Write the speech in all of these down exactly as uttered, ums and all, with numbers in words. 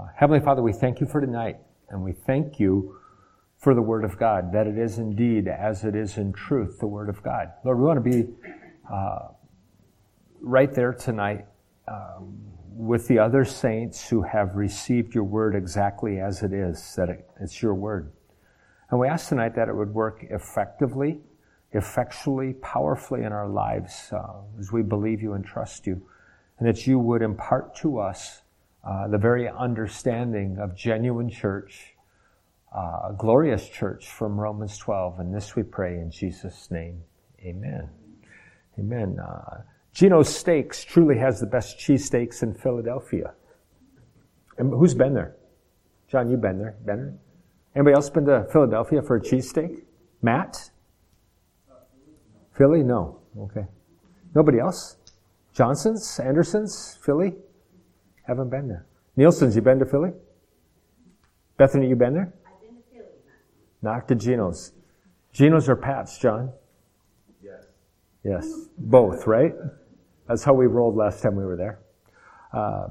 Uh, Heavenly Father, we thank you for tonight, and we thank you for the Word of God, that it is indeed, as it is in truth, the Word of God. Lord, we want to be uh, right there tonight um, with the other saints who have received your Word exactly as it is, that it, it's your Word. And we ask tonight that it would work effectively, effectually, powerfully in our lives uh, as we believe you and trust you, and that you would impart to us Uh, the very understanding of genuine church, uh, a glorious church from Romans twelve. And this we pray in Jesus' name. Amen. Amen. Uh, Geno's Steaks truly has the best cheesesteaks in Philadelphia. And who's been there? John, you've been there. Been there? Anybody else been to Philadelphia for a cheesesteak? Matt? Philly? No. Okay. Nobody else? Johnson's? Anderson's? Philly? Haven't been there. Nielsen's, you been to Philly? Bethany, you been there? I've been to Philly. Not to Geno's. Geno's or Pat's, John? Yes. Yes. Both, right? That's how we rolled last time we were there. Uh,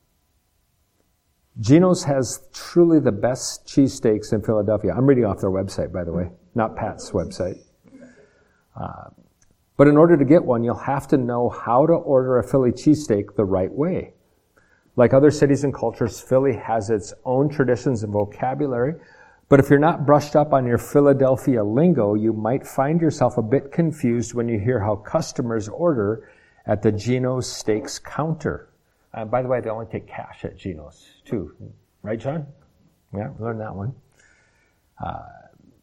Geno's has truly the best cheesesteaks in Philadelphia. I'm reading off their website, by the way, not Pat's website. Uh, but in order to get one, you'll have to know how to order a Philly cheesesteak the right way. Like other cities and cultures, Philly has its own traditions and vocabulary, but if you're not brushed up on your Philadelphia lingo, you might find yourself a bit confused when you hear how customers order at the Geno's Steaks counter. Uh, by the way, they only take cash at Geno's, too. Right, John? Yeah, learned that one. Uh,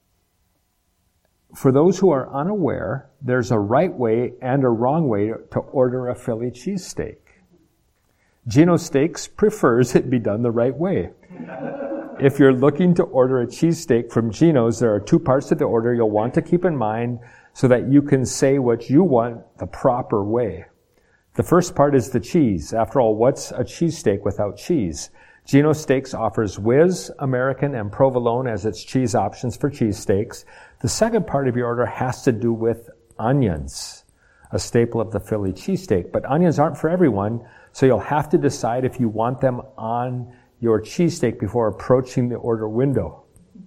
for those who are unaware, there's a right way and a wrong way to order a Philly cheesesteak. Geno's Steaks prefers it be done the right way. If you're looking to order a cheesesteak from Geno's, there are two parts to the order you'll want to keep in mind so that you can say what you want the proper way. The first part is the cheese. After all, what's a cheesesteak without cheese? Geno's Steaks offers Whiz, American, and Provolone as its cheese options for cheesesteaks. The second part of your order has to do with onions, a staple of the Philly cheesesteak. But onions aren't for everyone, so you'll have to decide if you want them on your cheesesteak before approaching the order window.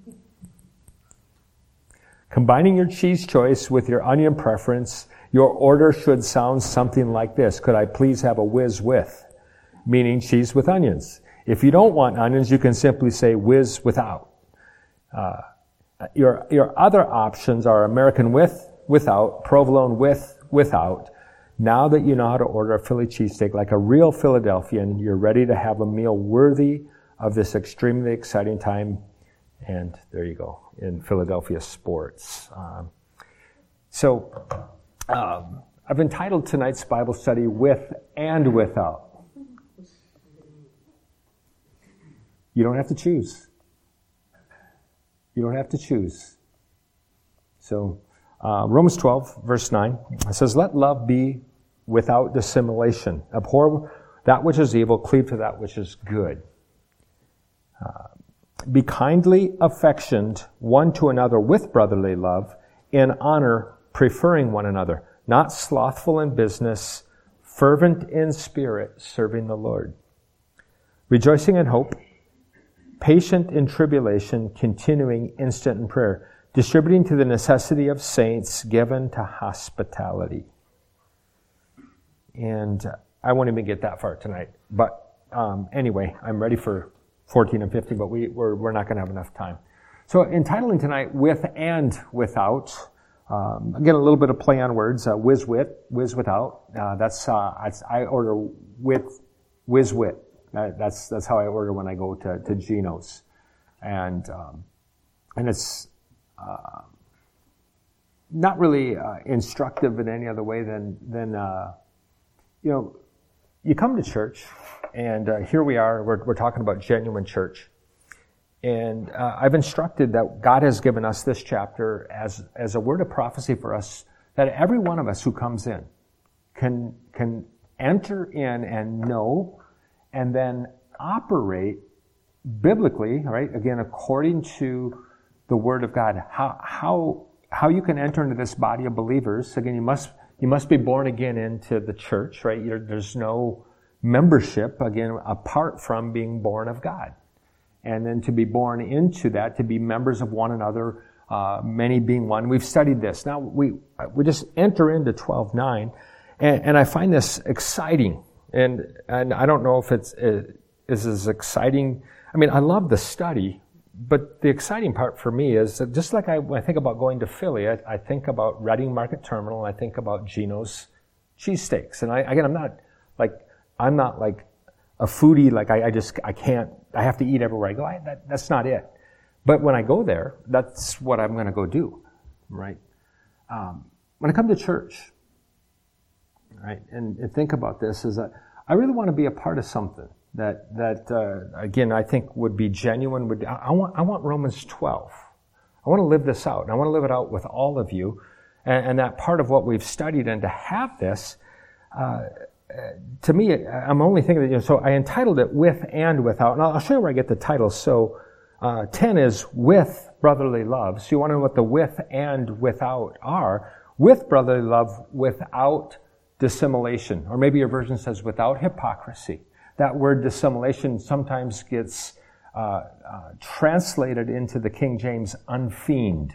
Combining your cheese choice with your onion preference, your order should sound something like this. Could I please have a whiz with? Meaning cheese with onions. If you don't want onions, you can simply say whiz without. Uh, your, your other options are American with, without, provolone with, without. Now that you know how to order a Philly cheesesteak like a real Philadelphian, you're ready to have a meal worthy of this extremely exciting time. And there you go, in Philadelphia sports. Um, so, um, I've entitled tonight's Bible study, With and Without. You don't have to choose. You don't have to choose. So, uh, Romans twelve, verse nine, it says, let love be without dissimulation. Abhor that which is evil, cleave to that which is good. Uh, be kindly affectioned one to another with brotherly love, in honor preferring one another, not slothful in business, fervent in spirit, serving the Lord. Rejoicing in hope, patient in tribulation, continuing instant in prayer, distributing to the necessity of saints, given to hospitality. And I won't even get that far tonight. But um, anyway, I'm ready for fourteen and fifteen, but we, we're, we're not going to have enough time. So entitling tonight, With and Without. Um, again, a little bit of play on words. Uh, whiz with, whiz without. Uh, that's, uh, that's, I order with, whiz wit. That, that's, that's how I order when I go to, to Geno's. And, um, and it's, uh, not really, uh, instructive in any other way than, than, uh, you know, you come to church and, uh, here we are, we're, we're talking about genuine church. And uh, I've instructed that God has given us this chapter as as a word of prophecy for us, that every one of us who comes in can can enter in and know and then operate biblically, right? Again, according to the Word of God. How how how you can enter into this body of believers. Again, you must you must be born again into the church, right? You're, there's no membership, again, apart from being born of God. And then to be born into that, to be members of one another, uh, many being one. We've studied this. Now, we we just enter into twelve nine, and, and I find this exciting. And and I don't know if it's it is as exciting. I mean, I love the study, but the exciting part for me is that just like I, when I think about going to Philly, I, I think about Reading Market Terminal, I think about Geno's cheesesteaks. And I, again, I'm not like, I'm not like a foodie, like I, I just, I can't, I have to eat everywhere I go. I, that, that's not it. But when I go there, that's what I'm going to go do, right? Um, when I come to church, right, and, and think about this, is that I really want to be a part of something that, that uh, again, I think would be genuine. Would I, I want, I want Romans twelve. I want to live this out, and I want to live it out with all of you. And, and that part of what we've studied, and to have this, uh, to me, I'm only thinking that, you know, so I entitled it With and Without, and I'll show you where I get the title. So, uh, ten is With Brotherly Love. So you want to know what the with and without are. With brotherly love, without dissimulation. Or maybe your version says without hypocrisy. That word dissimulation sometimes gets uh, uh, translated into the King James unfeigned.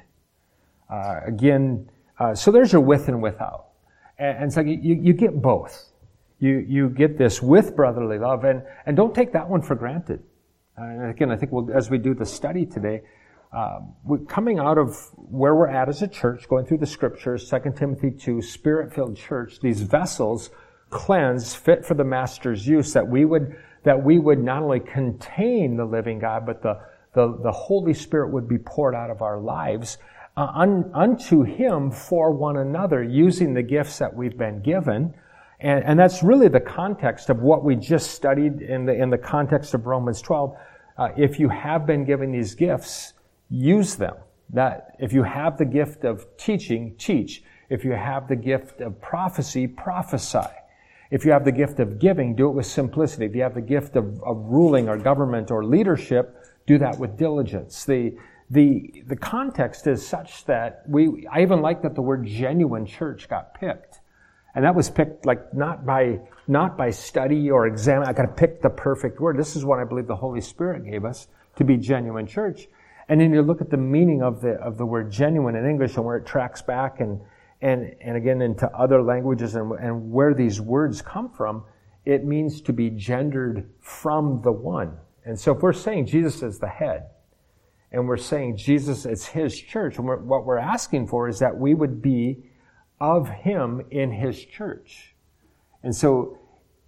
Uh, again, uh, so there's your with and without. And, and it's like you, you get both. You you get this with brotherly love, and, and don't take that one for granted. Uh, and again, I think we'll, as we do the study today, uh, we're coming out of where we're at as a church, going through the scriptures, Second Timothy two, Spirit-filled church, these vessels cleansed, fit for the Master's use, that we would that we would not only contain the living God, but the the, the Holy Spirit would be poured out of our lives uh, un, unto Him for one another, using the gifts that we've been given. And, and that's really the context of what we just studied in the in the context of Romans twelve. Uh, if you have been given these gifts, use them. That if you have the gift of teaching, teach. If you have the gift of prophecy, prophesy. If you have the gift of giving, do it with simplicity. If you have the gift of, of ruling or government or leadership, do that with diligence. The the the context is such that we. I even like that the word genuine church got picked. And that was picked like not by not by study or exam. I got to pick the perfect word. This is what I believe the Holy Spirit gave us to be genuine church. And then you look at the meaning of the of the word genuine in English and where it tracks back and and and again into other languages and and where these words come from. It means to be gendered from the one. And so if we're saying Jesus is the head, and we're saying Jesus is His church, and we're, what we're asking for is that we would be of Him in His church. And so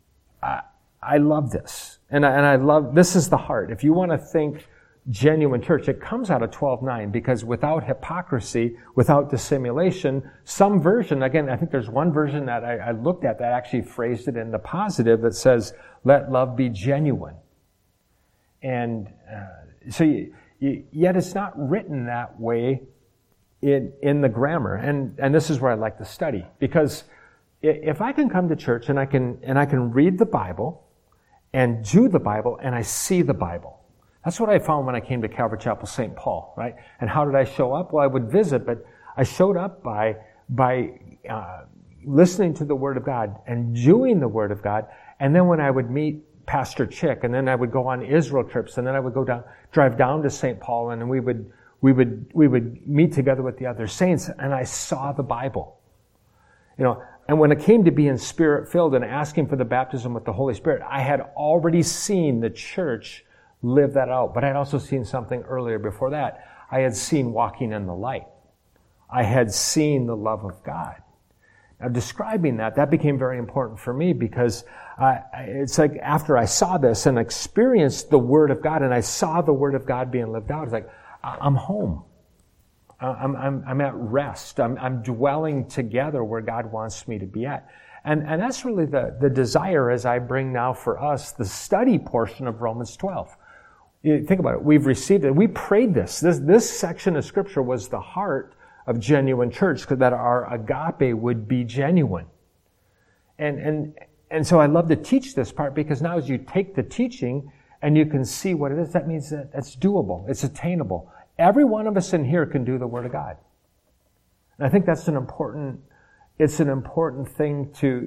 I, I love this. And I, and I love, this is the heart. If you want to think genuine church, it comes out of twelve nine, because without hypocrisy, without dissimulation, some version, again, I think there's one version that I, I looked at that actually phrased it in the positive that says, let love be genuine. And uh, so you, you, yet it's not written that way in in the grammar, and and this is where I like to study, because if I can come to church and I can and I can read the Bible and do the Bible and I see the Bible, that's what I found when I came to Calvary Chapel Saint Paul, right? And how did I show up? Well, I would visit, but I showed up by by uh, listening to the Word of God and doing the Word of God, and then when I would meet Pastor Chick, and then I would go on Israel trips, and then I would go down, drive down to Saint Paul, and we would. We would we would meet together with the other saints, and I saw the Bible. You know, and when it came to being Spirit-filled and asking for the baptism with the Holy Spirit, I had already seen the church live that out. But I had also seen something earlier before that. I had seen walking in the light. I had seen the love of God. Now, describing that, that became very important for me, because uh, it's like after I saw this and experienced the Word of God, and I saw the Word of God being lived out, it's like, I'm home. I'm, I'm, I'm at rest. I'm, I'm dwelling together where God wants me to be at. And, and that's really the, the desire as I bring now for us the study portion of Romans twelve. You think about it. We've received it. We prayed this. This, this section of Scripture was the heart of genuine church, that our agape would be genuine. And, and, and so I love to teach this part, because now as you take the teaching and you can see what it is, that means that it's doable. It's attainable. Every one of us in here can do the Word of God. And I think that's an important, it's an important thing to,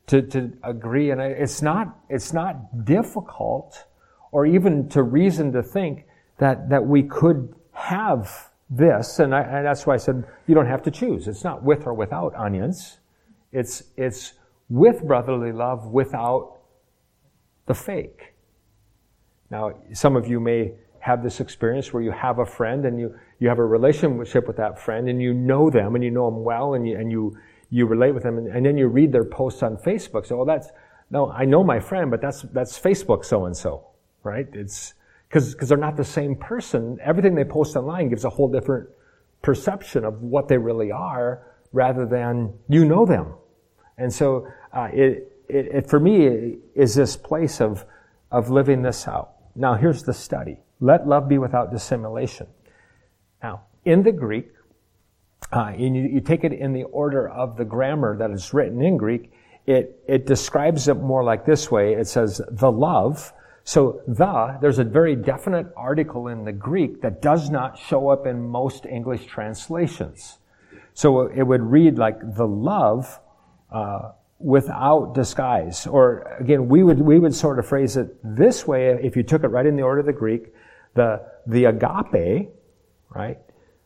to, to agree. And it's not, it's not difficult or even to reason to think that, that we could have this. And, I, and that's why I said you don't have to choose. It's not with or without onions. It's, it's with brotherly love without the fake. Now, some of you may have this experience where you have a friend and you, you have a relationship with that friend and you know them and you know them well and you, and you, you relate with them and, and then you read their posts on Facebook. So, well, that's, no, I know my friend, but that's, that's Facebook so-and-so, right? It's, cause, cause they're not the same person. Everything they post online gives a whole different perception of what they really are rather than you know them. And so, uh, it, it, it, for me, it is this place of, of living this out. Now, here's the study. Let love be without dissimulation. Now, in the Greek, uh, and you, you take it in the order of the grammar that is written in Greek, it, it describes it more like this way. It says, the love. So, the, there's a very definite article in the Greek that does not show up in most English translations. So, it would read like, the love, uh, without disguise. Or again, we would, we would sort of phrase it this way if you took it right in the order of the Greek, the, the agape, right,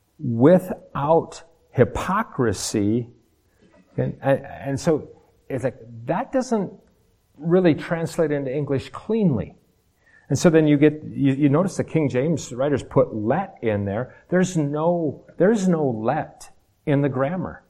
without hypocrisy. And, and, and so it's like, that doesn't really translate into English cleanly. And so then you get, you, you notice the King James writers put let in there. There's no, there's no let in the grammar.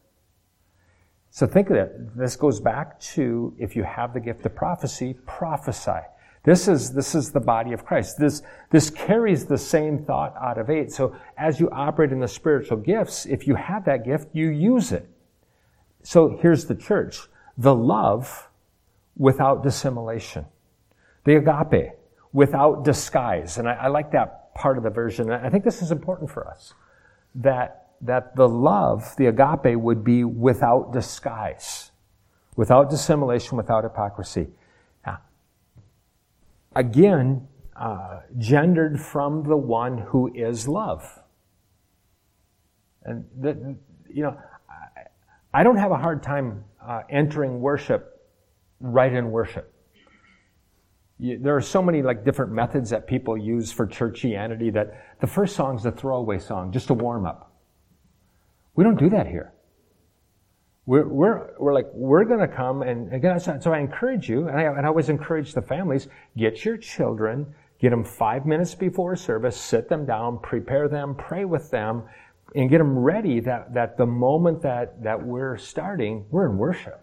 So think of it. This goes back to, if you have the gift of prophecy, prophesy. This is, this is the body of Christ. This, this carries the same thought out of eight. So as you operate in the spiritual gifts, if you have that gift, you use it. So here's the church. The love without dissimulation. The agape without disguise. And I, I like that part of the version. I think this is important for us. That that the love, the agape, would be without disguise, without dissimulation, without hypocrisy. Now, again, uh, gendered from the one who is love. And, the, you know, I, I don't have a hard time uh, entering worship right in worship. You, there are so many like different methods that people use for churchianity that the first song's a throwaway song, just a warm-up. We don't do that here. We're, we're, we're like, we're going to come and again, so I encourage you, and I, and I always encourage the families, get your children, get them five minutes before service, sit them down, prepare them, pray with them, and get them ready that, that the moment that, that we're starting, we're in worship.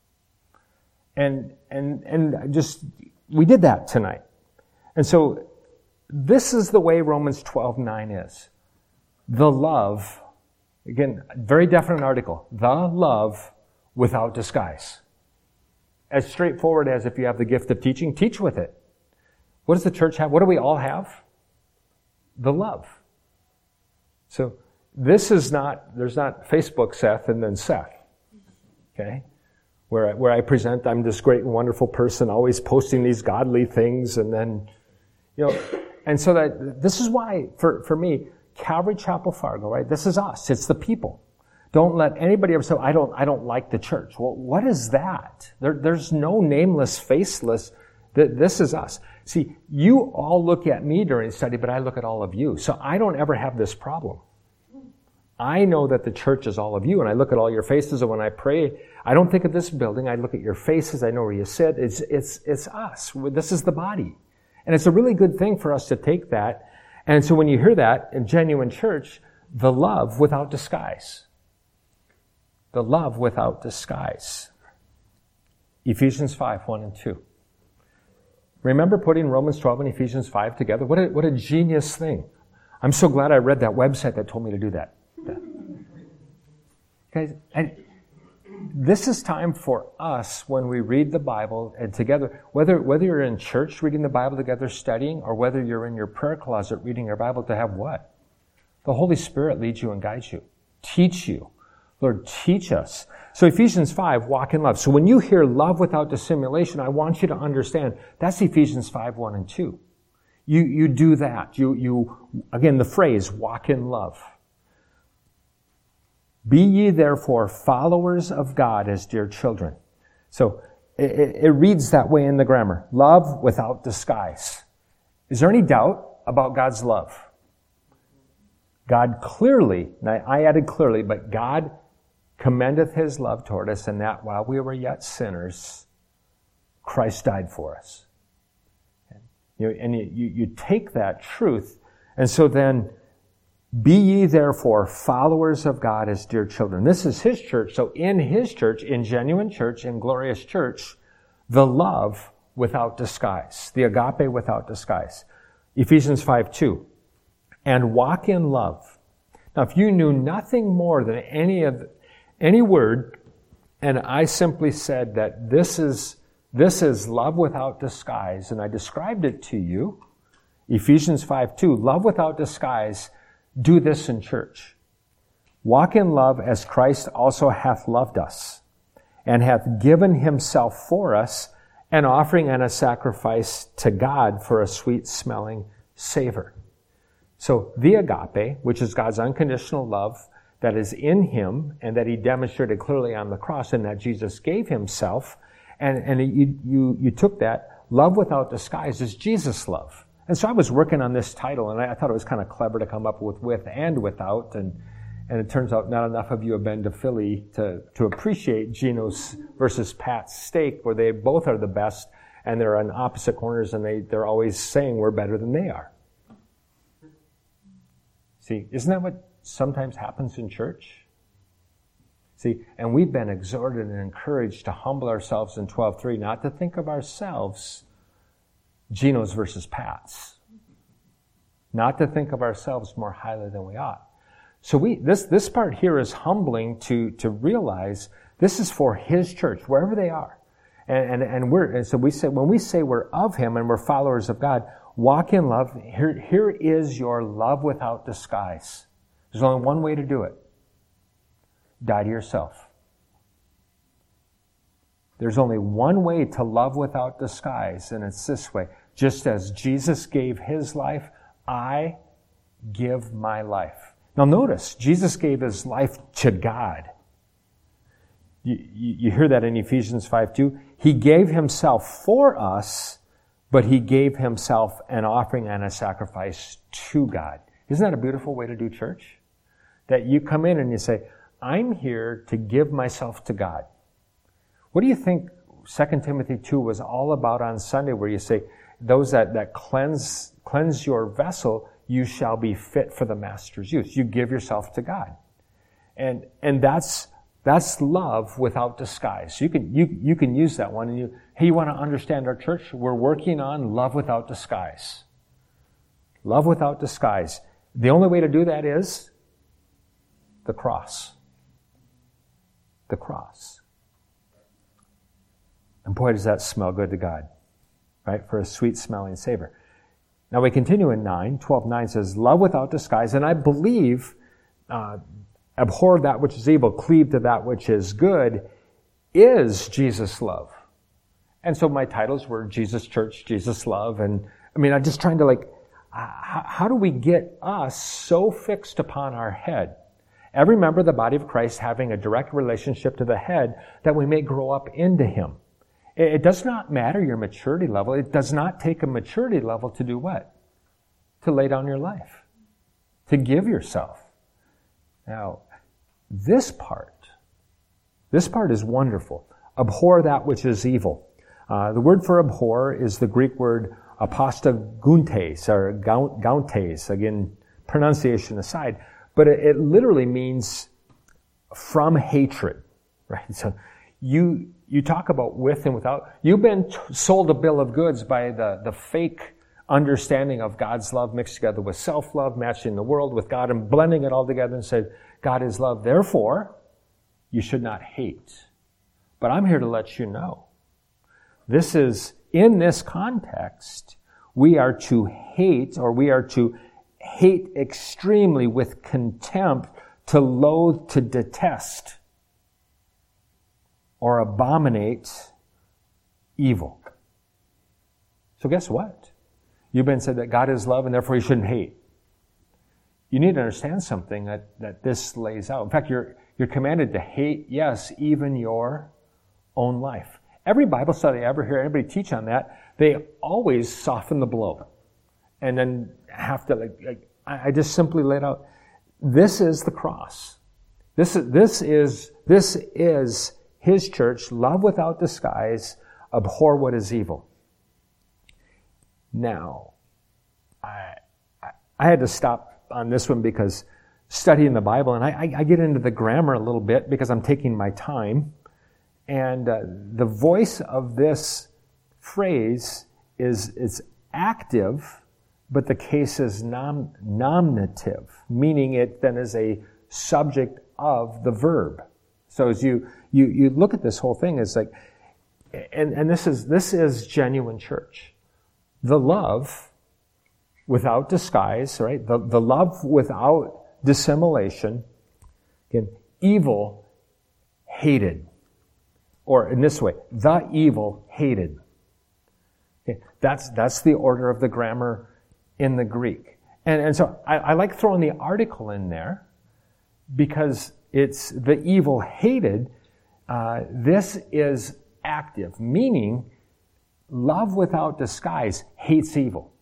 And, and, and just, we did that tonight. And so, this is the way Romans twelve nine is. The love. Again, very definite article. The love without disguise. As straightforward as if you have the gift of teaching, teach with it. What does the church have? What do we all have? The love. So, this is not, there's not Facebook Seth and then Seth. Okay? Where I, where I present, I'm this great and wonderful person, always posting these godly things and then, you know, and so that, this is why, for, for me, Calvary Chapel Fargo, right? This is us. It's the people. Don't let anybody ever say, I don't, I don't like the church. Well, what is that? There, there's no nameless, faceless. This is us. See, you all look at me during study, but I look at all of you. So I don't ever have this problem. I know that the church is all of you, and I look at all your faces, and when I pray, I don't think of this building. I look at your faces. I know where you sit. It's, it's, it's us. This is the body. And it's a really good thing for us to take that. And so when you hear that in genuine church, the love without disguise. The love without disguise. Ephesians five, one and two. Remember putting Romans twelve and Ephesians five together? What a, what a genius thing. I'm so glad I read that website that told me to do that. Guys, and this is time for us when we read the Bible and together, whether whether you're in church reading the Bible together, studying, or whether you're in your prayer closet reading your Bible, to have what? The Holy Spirit leads you and guides you. Teach you. Lord, teach us. So Ephesians five, walk in love. So when you hear love without dissimulation, I want you to understand that's Ephesians five, one and two. You, you do that. You, you, again, the phrase, walk in love. Be ye therefore followers of God as dear children. So it, it reads that way in the grammar. Love without disguise. Is there any doubt about God's love? God clearly, and I, I added clearly, but God commendeth his love toward us, and that while we were yet sinners, Christ died for us. You know, and you, you, you take that truth, and so then, be ye therefore followers of God as dear children. This is his church, so in his church, in genuine church, in glorious church, the love without disguise, the agape without disguise. Ephesians five two. And walk in love. Now, if you knew nothing more than any of any word, and I simply said that this is this is love without disguise, and I described it to you, Ephesians five two, love without disguise, do this in church. Walk in love as Christ also hath loved us, and hath given himself for us, an offering and a sacrifice to God for a sweet-smelling savor. So the agape, which is God's unconditional love that is in him and that he demonstrated clearly on the cross and that Jesus gave himself, and, and you, you, you took that, love without disguise is Jesus' love. And so I was working on this title, and I, I thought it was kind of clever to come up with with and without, and and it turns out not enough of you have been to Philly to, to appreciate Geno's versus Pat's steak, where they both are the best, and they're on opposite corners, and they, they're always saying we're better than they are. See, isn't that what sometimes happens in church? See, and we've been exhorted and encouraged to humble ourselves in twelve three, not to think of ourselves, Geno's versus Pat's. Not to think of ourselves more highly than we ought. So we, this, this part here is humbling to, to realize this is for his church, wherever they are. And, and, and we're, and so we say, when we say we're of him and we're followers of God, walk in love. Here, here is your love without disguise. There's only one way to do it. Die to yourself. There's only one way to love without disguise, and it's this way. Just as Jesus gave his life, I give my life. Now notice, Jesus gave his life to God. You, you, you hear that in Ephesians five two. He gave himself for us, but he gave himself an offering and a sacrifice to God. Isn't that a beautiful way to do church? That you come in and you say, I'm here to give myself to God. What do you think Second Timothy two was all about on Sunday, where you say, those that, that cleanse, cleanse your vessel, you shall be fit for the master's use. You give yourself to God. And, and that's, that's love without disguise. You can, you, you can use that one. And you, hey, you want to understand our church? We're working on love without disguise. Love without disguise. The only way to do that is the cross. The cross. And boy, does that smell good to God, right? For a sweet smelling savor. Now we continue in nine. twelve nine says, love without disguise. And I believe, uh, abhor that which is evil, cleave to that which is good, is Jesus' love. And so my titles were Jesus Church, Jesus Love. And I mean, I'm just trying to like, how, how do we get us so fixed upon our head? Every member of the body of Christ having a direct relationship to the head, that we may grow up into him. It does not matter your maturity level. It does not take a maturity level to do what? To lay down your life. To give yourself. Now, this part, this part is wonderful. Abhor that which is evil. Uh, the word for abhor is the Greek word apostaguntes, or gauntes, again, pronunciation aside, but it, it literally means from hatred, right? So you, you talk about with and without. You've been t- sold a bill of goods by the, the fake understanding of God's love mixed together with self-love, matching the world with God and blending it all together and said, God is love. Therefore, you should not hate. But I'm here to let you know. This is, in this context, we are to hate, or we are to hate extremely with contempt, to loathe, to detest, or abominate evil. So guess what? You've been said that God is love and therefore you shouldn't hate. You need to understand something that, that this lays out. In fact, you're, you're commanded to hate, yes, even your own life. Every Bible study I ever hear anybody teach on that, they always soften the blow. And then have to, like, like I just simply laid out, this is the cross. This is, this is, this is his church. Love without disguise. Abhor what is evil. Now, I, I, I had to stop on this one because studying the Bible, and I, I, I get into the grammar a little bit because I'm taking my time. And uh, the voice of this phrase is, it's active, but the case is nom, nominative, meaning it then is a subject of the verb. So as you, you, you look at this whole thing, it's like, and, and this is, this is genuine church. The love without disguise, right? The, the love without dissimulation. Again, evil hated. Or in this way, the evil hated. Okay, that's, that's the order of the grammar in the Greek. And, and so I, I like throwing the article in there because it's the evil hated. Uh, this is active, meaning love without disguise hates evil.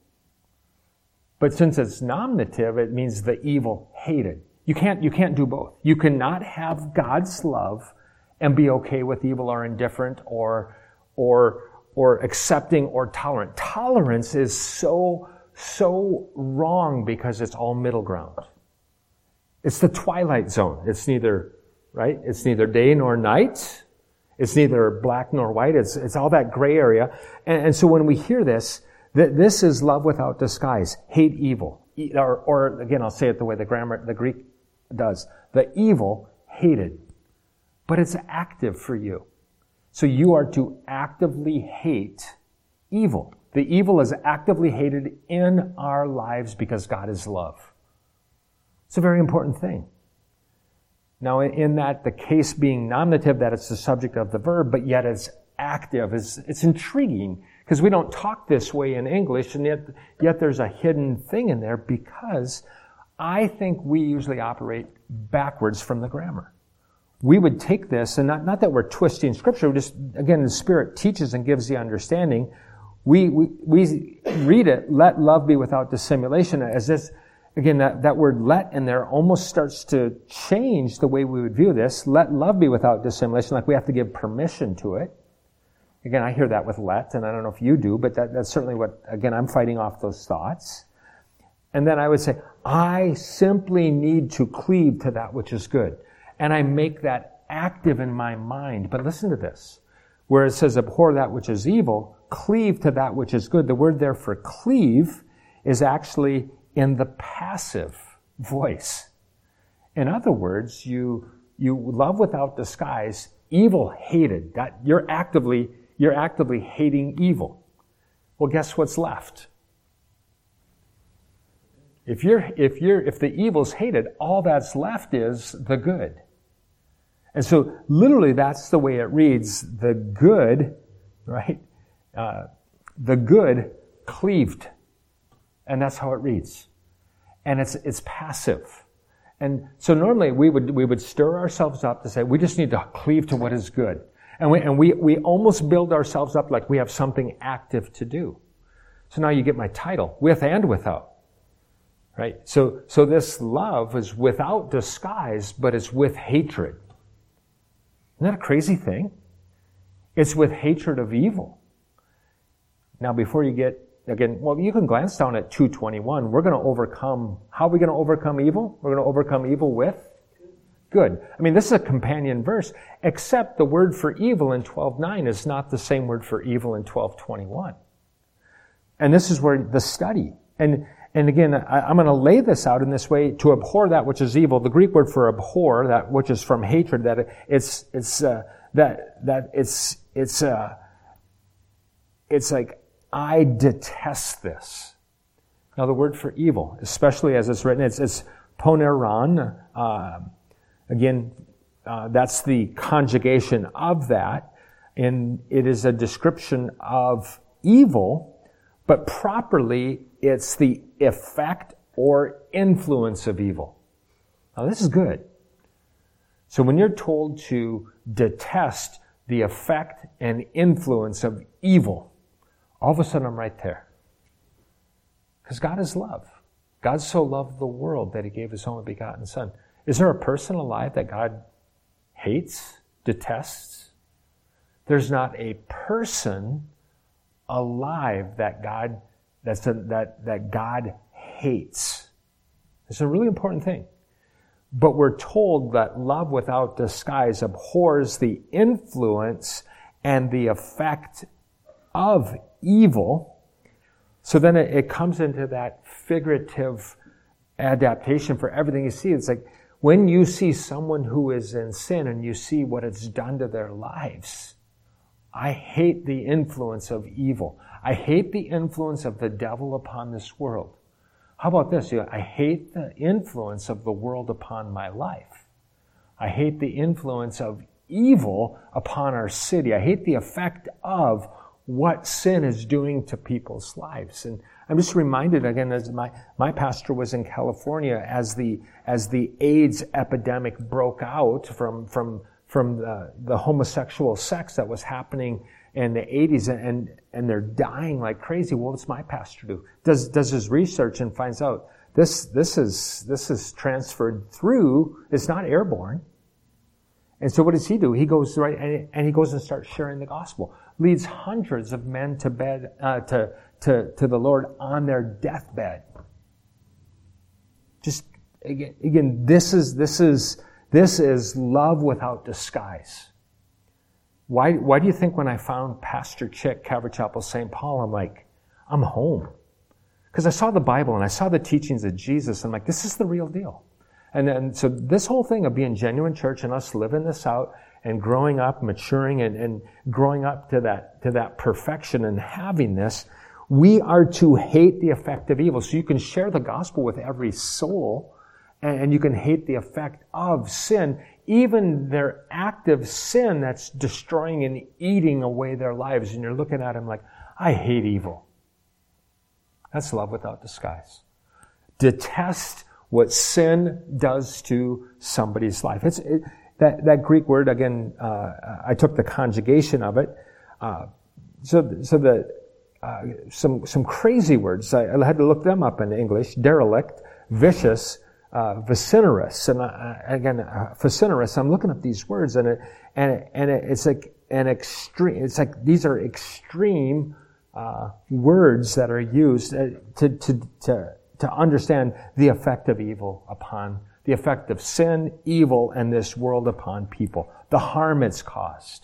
But since it's nominative, it means the evil hated. You can't, you can't do both. You cannot have God's love and be okay with evil or indifferent or, or, or accepting or tolerant. Tolerance is so, so wrong because it's all middle ground. It's the twilight zone. It's neither, right? It's neither day nor night. It's neither black nor white. It's, it's all that gray area. And, and so when we hear this, that this is love without disguise. Hate evil. Or, or again, I'll say it the way the grammar, the Greek does. The evil hated. But it's active for you. So you are to actively hate evil. The evil is actively hated in our lives because God is love. It's a very important thing. Now, in that, the case being nominative, that it's the subject of the verb, but yet it's active. It's, it's intriguing because we don't talk this way in English, and yet, yet there's a hidden thing in there because I think we usually operate backwards from the grammar. We would take this, and not, not that we're twisting Scripture, we just, again, the Spirit teaches and gives the understanding. We, we, we read it, let love be without dissimulation, as this, again, that, that word let in there almost starts to change the way we would view this. Let love be without dissimulation, like we have to give permission to it. Again, I hear that with let, and I don't know if you do, but that, that's certainly what, again, I'm fighting off those thoughts. And then I would say, I simply need to cleave to that which is good. And I make that active in my mind. But listen to this. Where it says, abhor that which is evil, cleave to that which is good. The word there for cleave is actually in the passive voice. In other words, you, you love without disguise, evil hated. That you're actively, you're actively hating evil. Well, guess what's left? If you're, if you're, if the evil's hated, all that's left is the good. And so, literally, that's the way it reads. The good, right? Uh, the good cleaved. And that's how it reads. And it's, it's passive. And so normally we would, we would stir ourselves up to say, we just need to cleave to what is good. And we, and we, we almost build ourselves up like we have something active to do. So now you get my title, with and without. Right? So, so this love is without disguise, but it's with hatred. Isn't that a crazy thing? It's with hatred of evil. Now, before you get, again, well, you can glance down at two twenty-one. We're going to overcome, how are we going to overcome evil? We're going to overcome evil with good. I mean, this is a companion verse, except the word for evil in twelve nine is not the same word for evil in twelve twenty-one. And this is where the study, and And again, I, I'm going to lay this out in this way, to abhor that which is evil. The Greek word for abhor, that which is from hatred, that it's, it's, uh, that, that it's, it's, uh, it's like, I detest this. Now the word for evil, especially as it's written, it's, it's poneron. Uh, again, uh, that's the conjugation of that. And it is a description of evil, but properly it's the effect or influence of evil. Now this is good. So when you're told to detest the effect and influence of evil, all of a sudden I'm right there. Because God is love. God so loved the world that he gave his only begotten Son. Is there a person alive that God hates, detests? There's not a person alive that God that's a, that that God hates. It's a really important thing. But we're told that love without disguise abhors the influence and the effect of evil. So then it, it comes into that figurative adaptation for everything you see. It's like when you see someone who is in sin and you see what it's done to their lives, I hate the influence of evil. I hate the influence of the devil upon this world. How about this? I hate the influence of the world upon my life. I hate the influence of evil upon our city. I hate the effect of what sin is doing to people's lives. And I'm just reminded again, as my, my pastor was in California as the, as the AIDS epidemic broke out from, from, from the, the homosexual sex that was happening in the eighties, and, and they're dying like crazy. What does my pastor do? Does, does his research and finds out this, this is, this is transferred through, it's not airborne. And so what does he do? He goes right, and, and he goes and starts sharing the gospel. Leads hundreds of men to bed, uh, to, to, to the Lord on their deathbed. Just, again, again, this is, this is, this is love without disguise. Why, why do you think when I found Pastor Chick, Calvary Chapel, Saint Paul, I'm like, I'm home? Because I saw the Bible and I saw the teachings of Jesus. I'm like, this is the real deal. And then, so this whole thing of being genuine church and us living this out and growing up, maturing and, and growing up to that, to that perfection and having this, we are to hate the effect of evil. So you can share the gospel with every soul and, and you can hate the effect of sin, even their active sin that's destroying and eating away their lives. And you're looking at them like, I hate evil. That's love without disguise. Detest what sin does to somebody's life. It's it, that that Greek word again. Uh, I took the conjugation of it. Uh, so so the uh, some some crazy words. I, I had to look them up in English. Derelict, vicious, uh, vociferous, and uh, again uh, vociferous. I'm looking up these words, and it and it, and it, it's like an extreme. It's like these are extreme uh, words that are used uh, to to to. to understand the effect of evil upon, the effect of sin, evil, and this world upon people, the harm it's caused.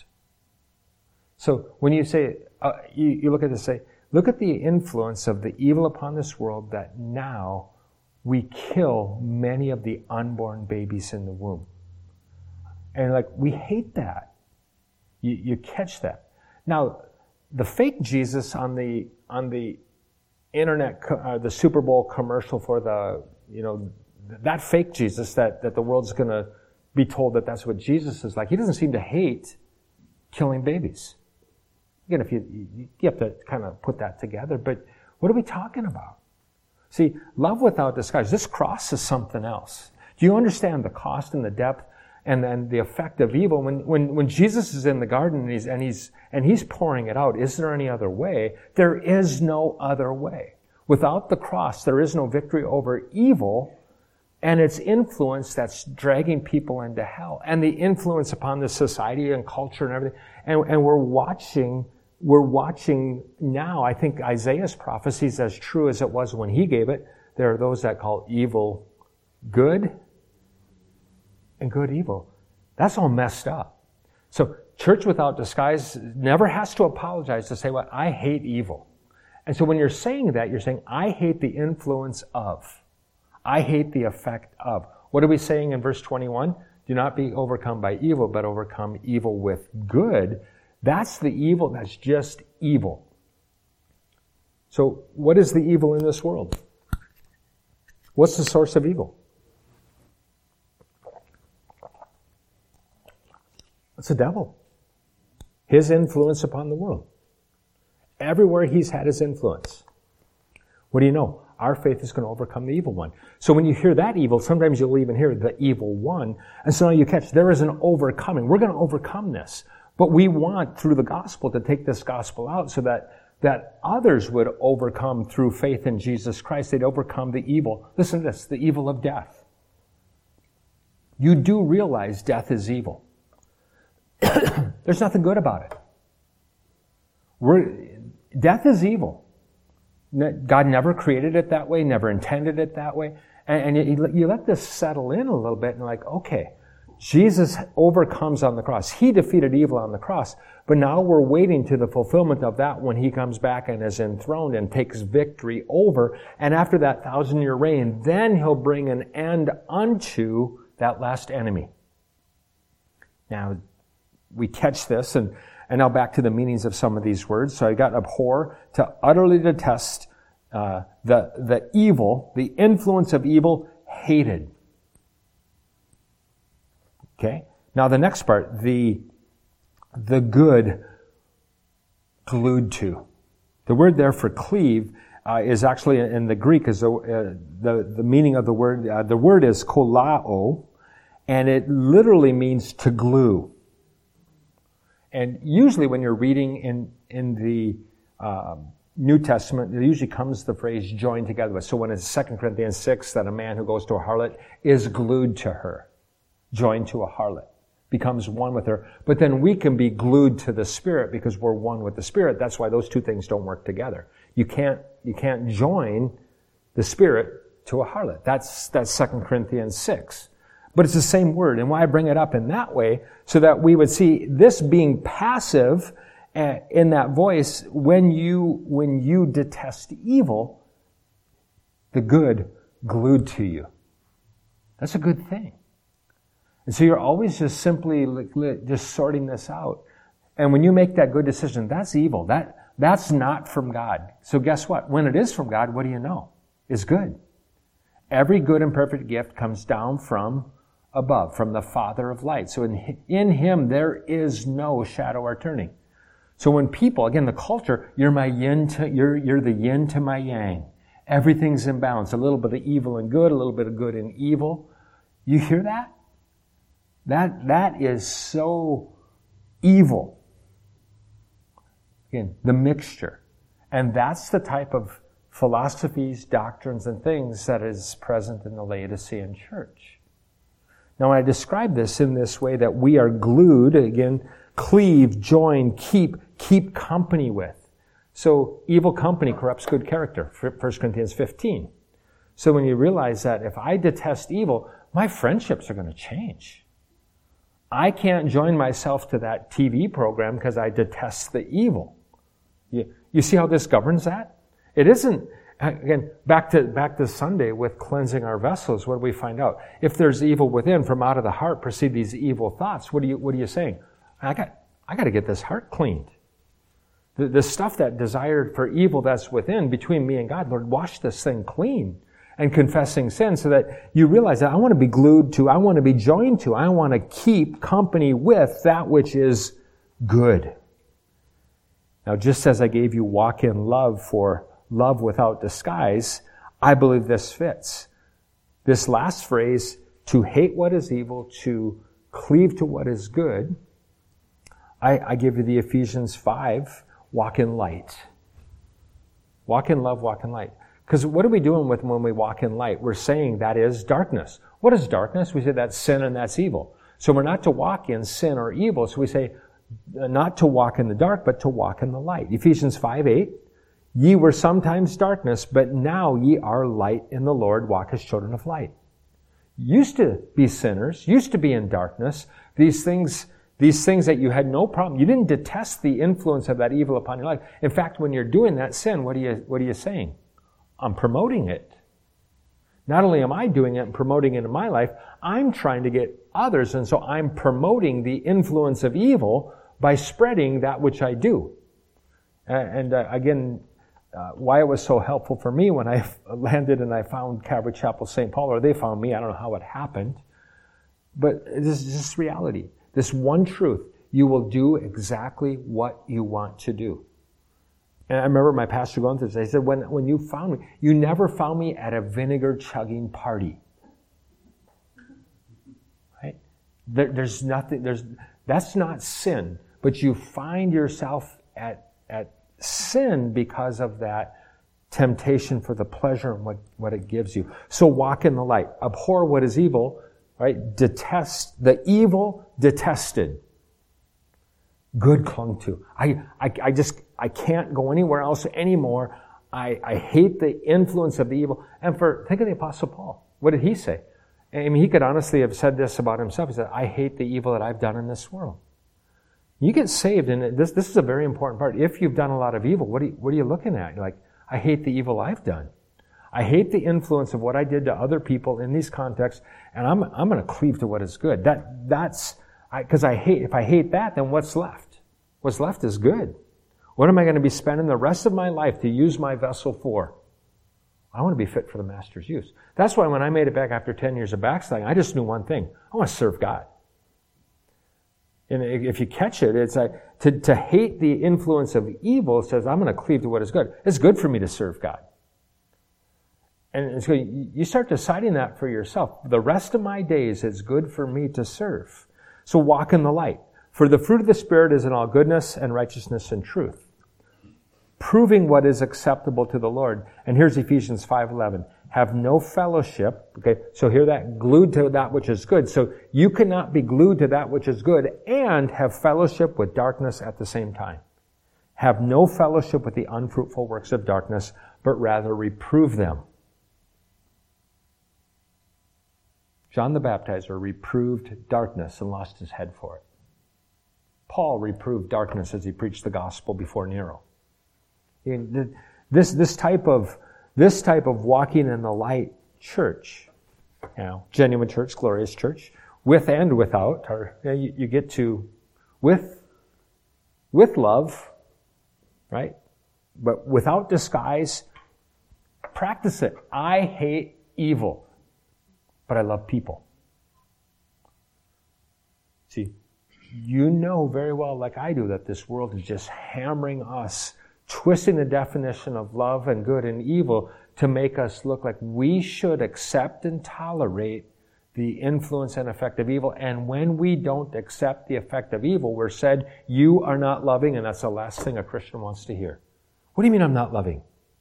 So when you say, uh, you, you look at this, say, look at the influence of the evil upon this world that now we kill many of the unborn babies in the womb. And like, we hate that. You, you catch that. Now, the fake Jesus on the, on the, internet, uh, the Super Bowl commercial for the, you know, that fake Jesus that, that the world's going to be told that that's what Jesus is like. He doesn't seem to hate killing babies. Again, if you, you have to kind of put that together, but what are we talking about? See, love without disguise. This cross is something else. Do you understand the cost and the depth and then the effect of evil? When, when, when Jesus is in the garden and he's, and he's, and he's pouring it out, is there any other way? There is no other way. Without the cross, there is no victory over evil and its influence that's dragging people into hell and the influence upon the society and culture and everything. And, and we're watching, we're watching now, I think Isaiah's prophecy is as true as it was when he gave it. There are those that call evil good and good evil. That's all messed up. So church without disguise never has to apologize to say, well, I hate evil. And so when you're saying that, you're saying, I hate the influence of. I hate the effect of. What are we saying in verse twenty-one? Do not be overcome by evil, but overcome evil with good. That's the evil that's just evil. So what is the evil in this world? What's the source of evil? It's the devil. His influence upon the world. Everywhere he's had his influence. What do you know? Our faith is going to overcome the evil one. So when you hear that evil, sometimes you'll even hear the evil one. And so now you catch, there is an overcoming. We're going to overcome this. But we want, through the gospel, to take this gospel out so that, that others would overcome through faith in Jesus Christ. They'd overcome the evil. Listen to this, the evil of death. You do realize death is evil. There's nothing good about it. We're, death is evil. God never created it that way, never intended it that way. And, and you, you let this settle in a little bit and like, okay, Jesus overcomes on the cross. He defeated evil on the cross. But now we're waiting to the fulfillment of that when he comes back and is enthroned and takes victory over. And after that thousand-year reign, then he'll bring an end unto that last enemy. Now, we catch this, and, and now back to the meanings of some of these words. So I got abhor, to utterly detest, uh, the, the evil, the influence of evil, hated. Okay? Now the next part, the, the good, glued to. The word there for cleave uh, is actually in the Greek, is the, uh, the, the meaning of the word, uh, the word is kolao, and it literally means to glue. And usually when you're reading in, in the uh, New Testament, there usually comes the phrase joined together with. So when it's Second Corinthians six, that a man who goes to a harlot is glued to her. Joined to a harlot, becomes one with her. But then we can be glued to the Spirit because we're one with the Spirit. That's why those two things don't work together. You can't, you can't join the Spirit to a harlot. That's, that's Second Corinthians six. But it's the same word. And why I bring it up in that way, so that we would see this being passive in that voice, when you, when you detest evil, the good glued to you. That's a good thing. And so you're always just simply just sorting this out. And when you make that good decision, that's evil. That, that's not from God. So guess what? When it is from God, what do you know? It's good. Every good and perfect gift comes down from above, from the Father of light. So in, in Him, there is no shadow or turning. So when people, again, the culture, you're my yin to, you're, you're the yin to my yang. Everything's in balance. A little bit of evil and good, a little bit of good and evil. You hear that? That, that is so evil. Again, the mixture. And that's the type of philosophies, doctrines, and things that is present in the Laodicean church. Now, when I describe this in this way, that we are glued, again, cleave, join, keep, keep company with. So, evil company corrupts good character, First Corinthians fifteen. So when you realize that if I detest evil, my friendships are going to change. I can't join myself to that T V program because I detest the evil. You, you see how this governs that? It isn't, again, back to, back to Sunday with cleansing our vessels, what do we find out? If there's evil within, from out of the heart proceed these evil thoughts. What are you, what are you saying? I got, I got to get this heart cleaned. The, the stuff that desired for evil that's within, between me and God, Lord, wash this thing clean. And confessing sin, so that you realize that I want to be glued to, I want to be joined to, I want to keep company with that which is good. Now, just as I gave you walk in love for love without disguise, I believe this fits. This last phrase, to hate what is evil, to cleave to what is good, I, I give you the Ephesians five, walk in light. Walk in love, walk in light. Because what are we doing with when we walk in light? We're saying that is darkness. What is darkness? We say that's sin and that's evil. So we're not to walk in sin or evil. So we say not to walk in the dark, but to walk in the light. Ephesians five eight, ye were sometimes darkness, but now ye are light in the Lord, walk as children of light. Used to be sinners, used to be in darkness. These things, these things that you had no problem. You didn't detest the influence of that evil upon your life. In fact, when you're doing that sin, what are you, what are you saying? I'm promoting it. Not only am I doing it and promoting it in my life, I'm trying to get others, and so I'm promoting the influence of evil by spreading that which I do. And uh, again, uh, why it was so helpful for me when I landed and I found Calvary Chapel Saint Paul, or they found me, I don't know how it happened, but this is just reality. This one truth, you will do exactly what you want to do. And I remember my pastor going through this. He said, when, when you found me, you never found me at a vinegar chugging party. Right? There, there's nothing, there's, that's not sin. But but you find yourself at, at sin because of that temptation for the pleasure and what, what it gives you. So walk in the light. Abhor what is evil, right? Detest the evil detested. Good clung to. I, I, I just, I can't go anywhere else anymore. I, I hate the influence of the evil. And for, think of the Apostle Paul. What did he say? I mean, he could honestly have said this about himself. He said, I hate the evil that I've done in this world. You get saved, and this, this is a very important part. If you've done a lot of evil, what are you, what are you looking at? You're like, I hate the evil I've done. I hate the influence of what I did to other people in these contexts, and I'm, I'm going to cleave to what is good. That, that's, because I, I hate, if I hate that, then what's left? What's left is good. What am I going to be spending the rest of my life to use my vessel for? I want to be fit for the Master's use. That's why when I made it back after ten years of backsliding, I just knew one thing. I want to serve God. And if you catch it, it's like to, to hate the influence of evil says, I'm going to cleave to what is good. It's good for me to serve God. And so you start deciding that for yourself. The rest of my days, it's good for me to serve. So walk in the light. For the fruit of the Spirit is in all goodness and righteousness and truth, proving what is acceptable to the Lord. And here's Ephesians five eleven. Have no fellowship. Okay, so hear that, glued to that which is good. So you cannot be glued to that which is good and have fellowship with darkness at the same time. Have no fellowship with the unfruitful works of darkness, but rather reprove them. John the Baptizer reproved darkness and lost his head for it. Paul reproved darkness as he preached the gospel before Nero. This, this type of This type of walking in the light church, you know, genuine church, glorious church, with and without, or you, know, you, you get to with, with love, right? But without disguise, practice it. I hate evil, but I love people. See, you know very well, like I do, that this world is just hammering us, twisting the definition of love and good and evil to make us look like we should accept and tolerate the influence and effect of evil. And when we don't accept the effect of evil, we're said, you are not loving, and that's the last thing a Christian wants to hear. What do you mean I'm not loving?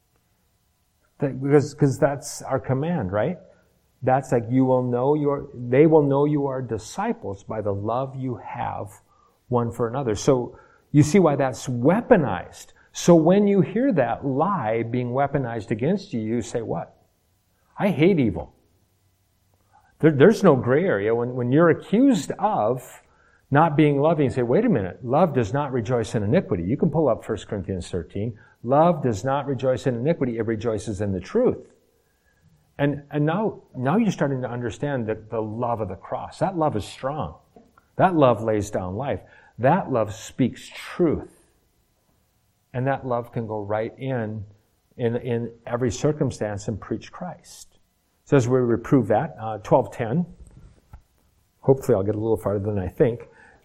That, because, because that's our command, right? That's like you will know your, they will know you are disciples by the love you have one for another. So you see why that's weaponized. So when you hear that lie being weaponized against you, you say, what? I hate evil. There, there's no gray area. When, when you're accused of not being loving, you say, wait a minute, love does not rejoice in iniquity. You can pull up First Corinthians thirteen. Love does not rejoice in iniquity. It rejoices in the truth. And, and now, now you're starting to understand that the love of the cross, that love is strong. That love lays down life. That love speaks truth. And that love can go right in, in, in every circumstance and preach Christ. So as we reprove that, uh, twelve ten, hopefully I'll get a little farther than I think.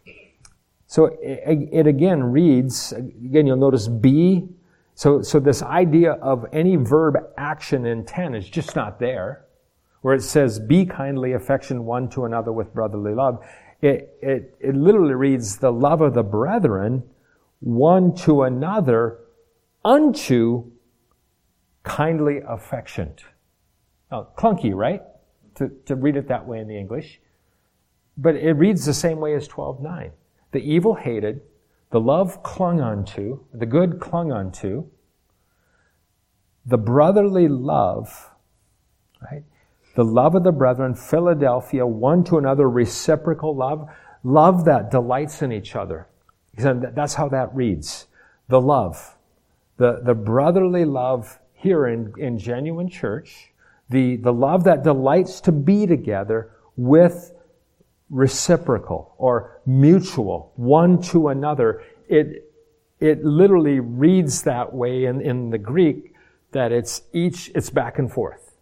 So it, it again reads, again you'll notice be, so, so this idea of any verb action in ten is just not there. Where it says, be kindly affection one to another with brotherly love. It, it, it literally reads, the love of the brethren one to another unto kindly affection. Now, clunky, right? To, to read it that way in the English. But it reads the same way as twelve nine. The evil hated, the love clung unto, the good clung unto, the brotherly love, right? The love of the brethren, Philadelphia, one to another, reciprocal love, love that delights in each other. That's how that reads. The love. The, the brotherly love here in, in genuine church. The, the love that delights to be together with reciprocal or mutual, one to another. It, it literally reads that way in, in the Greek that it's each, it's back and forth.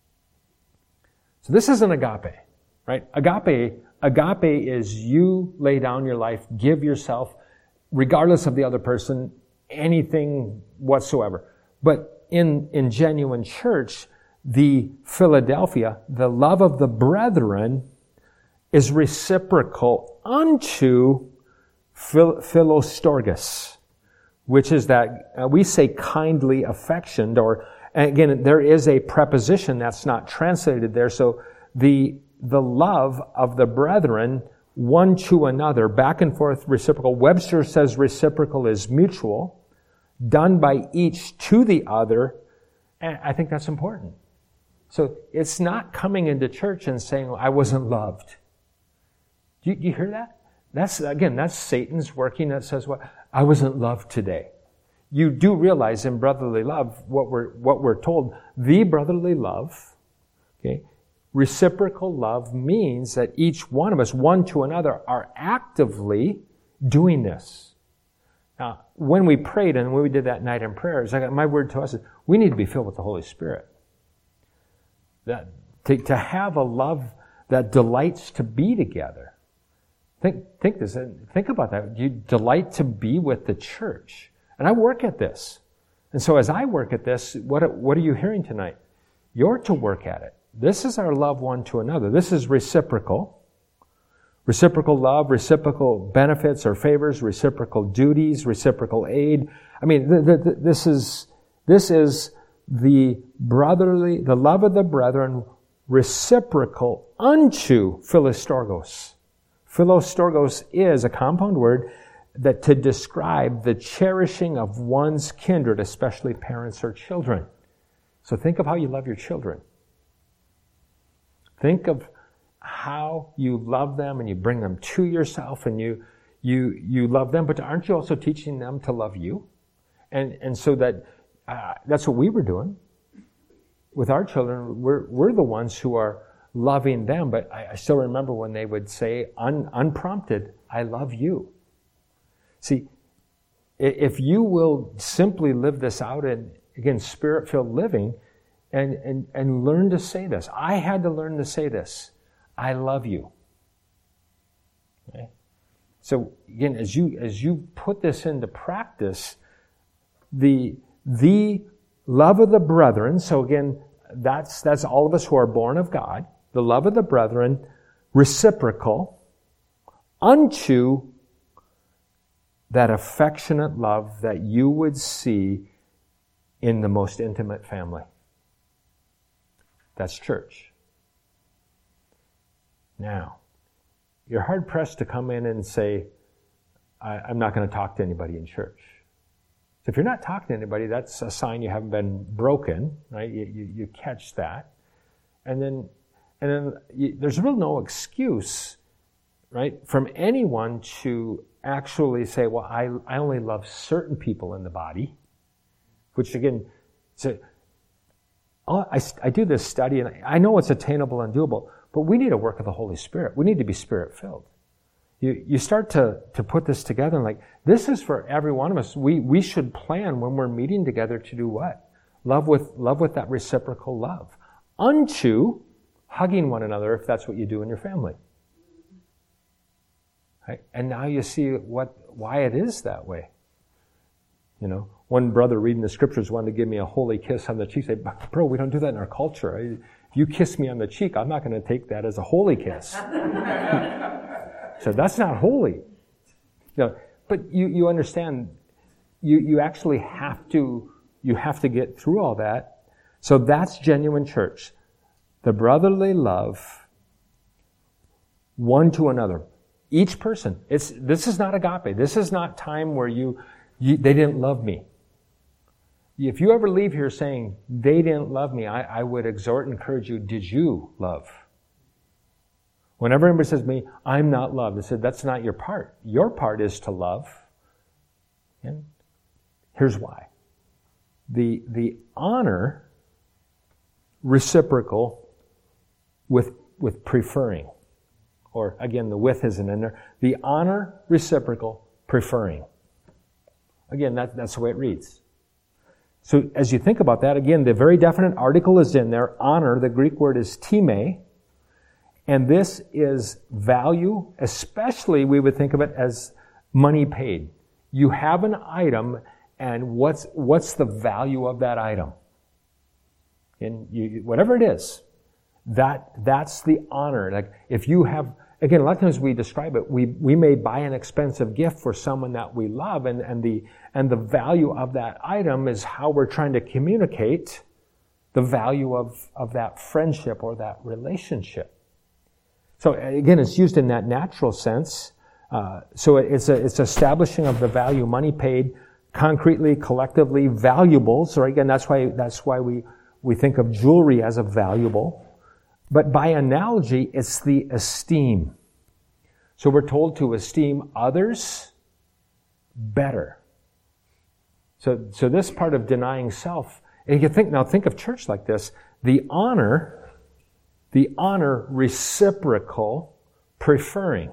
So this is an agape, right? Agape, agape is you lay down your life, give yourself, regardless of the other person, anything whatsoever. But in, in genuine church, the Philadelphia, the love of the brethren is reciprocal unto phil- philostorgus, which is that uh, we say kindly affectioned, or and again, there is a preposition that's not translated there. So the the love of the brethren one to another, back and forth reciprocal. Webster says reciprocal is mutual, done by each to the other. And I think that's important. So it's not coming into church and saying, I wasn't loved. Do you, do you hear that? That's, again, that's Satan's working that says, what? I wasn't loved today. You do realize in brotherly love, what we're, what we're told, the brotherly love, okay, reciprocal love means that each one of us, one to another, are actively doing this. Now, when we prayed and when we did that night in prayers, I got my word to us is we need to be filled with the Holy Spirit. That to, to have a love that delights to be together. Think, think this. Think about that. You delight to be with the church, and I work at this. And so, as I work at this, what what are you hearing tonight? You're to work at it. This is our love one to another. This is reciprocal. Reciprocal love, reciprocal benefits or favors, reciprocal duties, reciprocal aid. I mean, th- th- th- this is this is the brotherly, the love of the brethren, reciprocal unto philostorgos. Philostorgos is a compound word that to describe the cherishing of one's kindred, especially parents or children. So think of how you love your children. Think of how you love them and you bring them to yourself and you you you love them, but aren't you also teaching them to love you? And and so that uh, that's what we were doing with our children. We're we're the ones who are loving them, but I, I still remember when they would say un, unprompted, "I love you." See, if you will simply live this out in, again, spirit-filled living, and and and learn to say this. I had to learn to say this. I love you. Okay? So again, as you as you put this into practice, the the love of the brethren. So again, that's that's all of us who are born of God. The love of the brethren, reciprocal, unto that affectionate love that you would see in the most intimate family. That's church. Now, you're hard-pressed to come in and say, I, I'm not going to talk to anybody in church. So if you're not talking to anybody, that's a sign you haven't been broken, right? You, you, you catch that. And then, and then you, there's really no excuse, right, from anyone to actually say, well, I, I only love certain people in the body, which again, so I, I do this study, and I know it's attainable and doable, but we need a work of the Holy Spirit. We need to be Spirit-filled. You, you start to, to put this together, and like, this is for every one of us. We, we should plan when we're meeting together to do what? Love with, love with that reciprocal love. Unto hugging one another, if that's what you do in your family. Right? And now you see what, why it is that way. You know, one brother reading the scriptures wanted to give me a holy kiss on the cheek. Say, bro, we don't do that in our culture. If you kiss me on the cheek, I'm not going to take that as a holy kiss. So that's not holy. You know, but you, you understand, you, you actually have to, you have to get through all that. So that's genuine church. The brotherly love, one to another. Each person. It's, this is not agape. This is not time where you, you they didn't love me. If you ever leave here saying, they didn't love me, I, I would exhort and encourage you, did you love? Whenever anybody says to me, I'm not loved, I said, that's not your part. Your part is to love. And here's why. The, the honor, reciprocal with, with preferring. Or again, the with isn't in there. The honor, reciprocal, preferring. Again, that, that's the way it reads. So as you think about that, again, the very definite article is in there. Honor, the Greek word is time. And this is value, especially we would think of it as money paid. You have an item, and what's what's the value of that item? And you, whatever it is, that that's the honor. Like if you have again, a lot of times we describe it, we, we may buy an expensive gift for someone that we love, and, and the, and the value of that item is how we're trying to communicate the value of, of that friendship or that relationship. So again, it's used in that natural sense. Uh, so it's a, it's establishing of the value money paid concretely, collectively, valuables. So again, that's why, that's why we, we think of jewelry as a valuable. But by analogy, it's the esteem. So we're told to esteem others better. So, so this part of denying self, and you think, now think of church like this, the honor, the honor reciprocal preferring.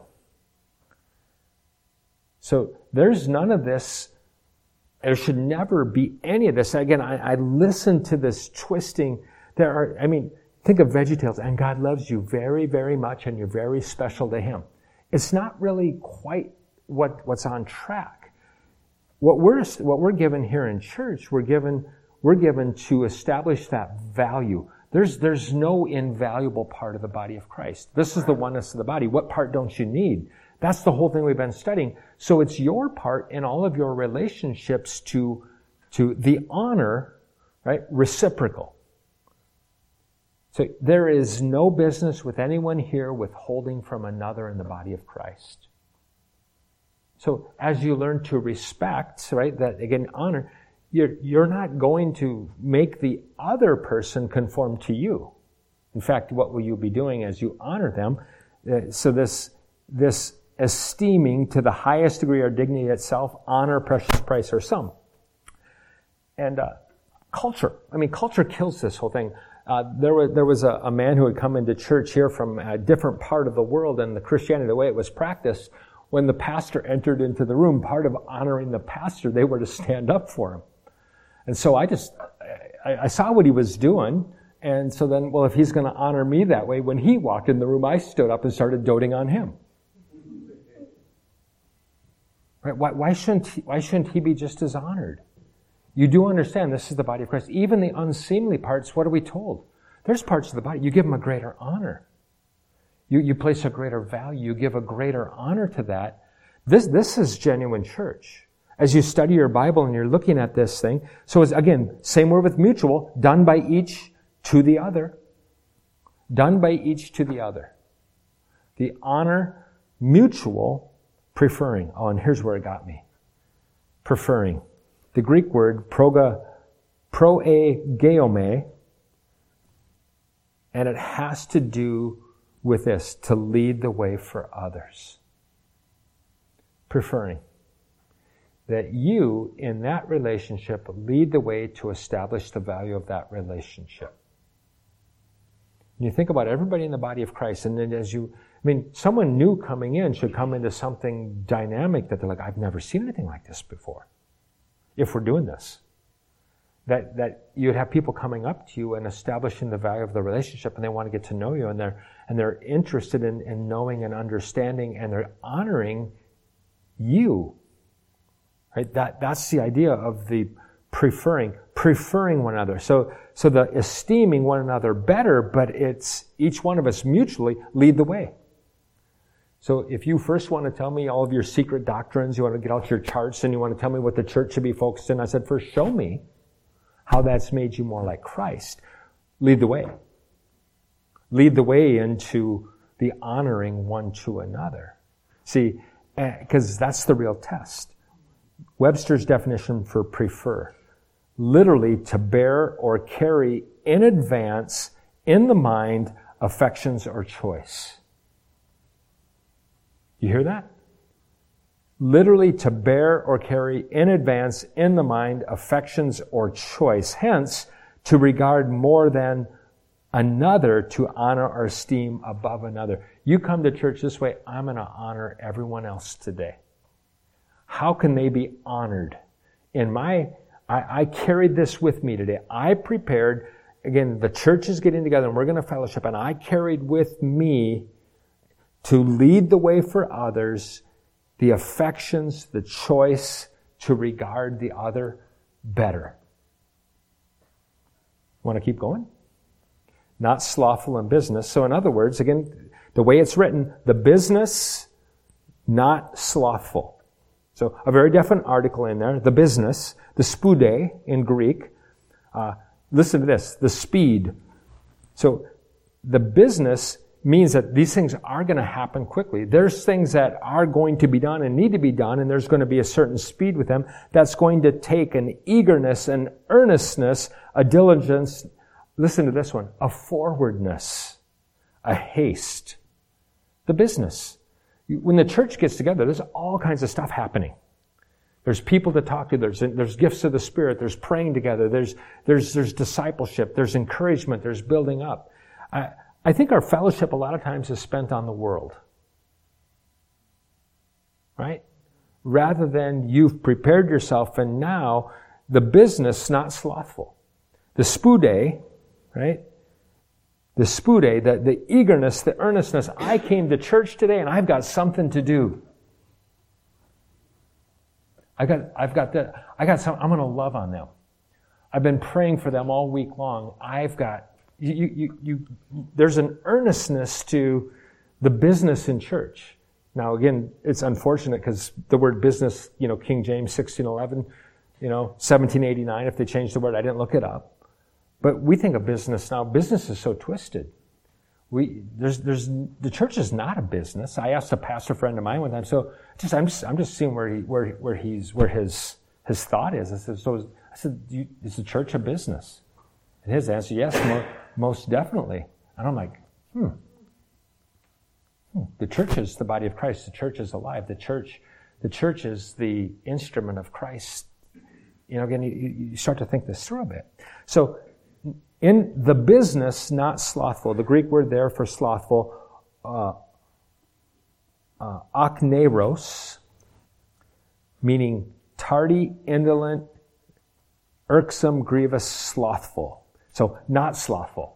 So there's none of this, there should never be any of this. Again, I, I listen to this twisting. There are, I mean, think of VeggieTales, and God loves you very, very much, and you're very special to Him. It's not really quite what, what's on track. What we're, what we're given here in church, we're given, we're given to establish that value. There's, there's no invaluable part of the body of Christ. This is the oneness of the body. What part don't you need? That's the whole thing we've been studying. So it's your part in all of your relationships to, to the honor, right? Reciprocal. So there is no business with anyone here withholding from another in the body of Christ. So as you learn to respect, right, that again, honor, you're, you're not going to make the other person conform to you. In fact, what will you be doing as you honor them? Uh, so this, this esteeming to the highest degree or dignity itself, honor, precious price, or sum. And uh, culture. I mean, culture kills this whole thing. Uh, there was there was a, a man who had come into church here from a different part of the world, and the Christianity, the way it was practiced, when the pastor entered into the room, part of honoring the pastor, they were to stand up for him. And so I just, I, I saw what he was doing, and so then, well, if he's going to honor me that way, when he walked in the room, I stood up and started doting on him. Right? Why, why shouldn't he, why shouldn't he be just as honored? You do understand this is the body of Christ. Even the unseemly parts, what are we told? There's parts of the body, you give them a greater honor. You, you place a greater value. You give a greater honor to that. This, this is genuine church. As you study your Bible and you're looking at this thing, so it's, again, same word with mutual, done by each to the other. Done by each to the other. The honor, mutual, preferring. Oh, and here's where it got me. Preferring. The Greek word, proga, proegeome, and it has to do with this, to lead the way for others. Preferring. That you, in that relationship, lead the way to establish the value of that relationship. And you think about everybody in the body of Christ, and then as you, I mean, someone new coming in should come into something dynamic that they're like, I've never seen anything like this before. If we're doing this. That, that you'd have people coming up to you and establishing the value of the relationship, and they want to get to know you, and they're, and they're interested in, in knowing and understanding, and they're honoring you. Right? That, that's the idea of the preferring, preferring one another. So, so the esteeming one another better, but it's each one of us mutually lead the way. So if you first want to tell me all of your secret doctrines, you want to get out your charts, and you want to tell me what the church should be focused in, I said, first show me how that's made you more like Christ. Lead the way. Lead the way into the honoring one to another. See, because that's the real test. Webster's definition for prefer. Literally, to bear or carry in advance, in the mind, affections or choice. You hear that? Literally, to bear or carry in advance, in the mind, affections or choice. Hence, to regard more than another, to honor or esteem above another. You come to church this way, I'm going to honor everyone else today. How can they be honored? In my, I, I carried this with me today. I prepared, again, the church is getting together and we're going to fellowship, and I carried with me to lead the way for others, the affections, the choice to regard the other better. Want to keep going? Not slothful in business. So in other words, again, The way it's written, the business, not slothful. So a very definite article in there, the business, the spude in Greek. Uh, listen to this, the speed. So the business means that these things are going to happen quickly. There's things that are going to be done and need to be done, and there's going to be a certain speed with them that's going to take an eagerness, an earnestness, a diligence. Listen to this one, a forwardness, a haste. The business. When the church gets together, there's all kinds of stuff happening. There's people to talk to. There's, there's gifts of the Spirit. There's praying together. There's, there's, there's discipleship. There's encouragement. There's building up. I, I think our fellowship a lot of times is spent on the world. Right? Rather than you've prepared yourself and now the business, not slothful. The spude, right? The spude, the, the eagerness, the earnestness. I came to church today and I've got something to do. I got, I've got that. I got some. I'm going to love on them. I've been praying for them all week long. I've got you. You. You. There's an earnestness to the business in church. Now, again, it's unfortunate because the word business, you know, King James sixteen eleven, you know, seventeen eighty-nine. If they changed the word, I didn't look it up. But we think of business now. Business is so twisted. We there's there's the church is not a business. I asked a pastor friend of mine one time. So just I'm just I'm just seeing where he where where he's where his his thought is. I said so. I said you, is the church a business? And his answer, yes, mo- most definitely. And I'm like, hmm. hmm. The church is the body of Christ. The church is alive. The church the church is the instrument of Christ. You know, again, you, you start to think this through a bit. So. In the business, not slothful. The Greek word there for slothful, uh, uh, akneros, meaning tardy, indolent, irksome, grievous, slothful. So not slothful.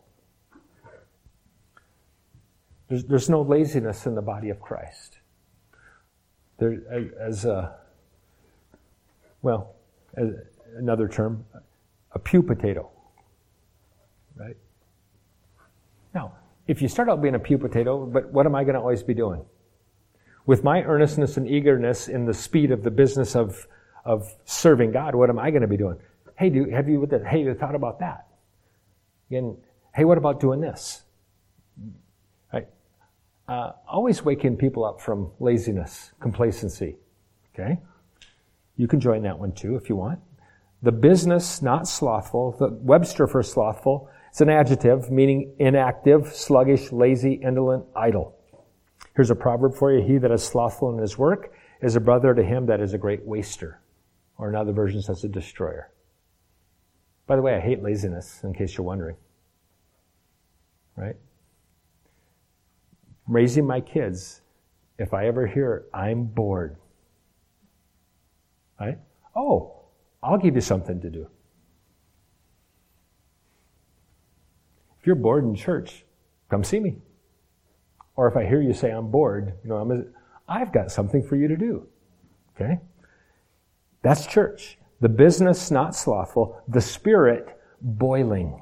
There's, there's no laziness in the body of Christ. There, as a, well, as another term, a pew potato. Right? Now, if you start out being a pew potato, but what am I going to always be doing? With my earnestness and eagerness in the speed of the business of, of serving God, what am I going to be doing? Hey, do, have you, hey, you thought about that? Again, hey, what about doing this? Right? Uh, always waking people up from laziness, complacency. Okay? You can join that one too if you want. The business, not slothful. The Webster for slothful, it's an adjective meaning inactive, sluggish, lazy, indolent, idle. Here's a proverb for you. He that is slothful in his work is a brother to him that is a great waster. Or in other versions, that's a destroyer. By the way, I hate laziness, in case you're wondering. Right? Raising my kids, if I ever hear, I'm bored. Right? Oh, I'll give you something to do. If you're bored in church, come see me. Or if I hear you say I'm bored, you know, I'm a, I've got something for you to do. Okay? That's church. The business, not slothful. The spirit, boiling.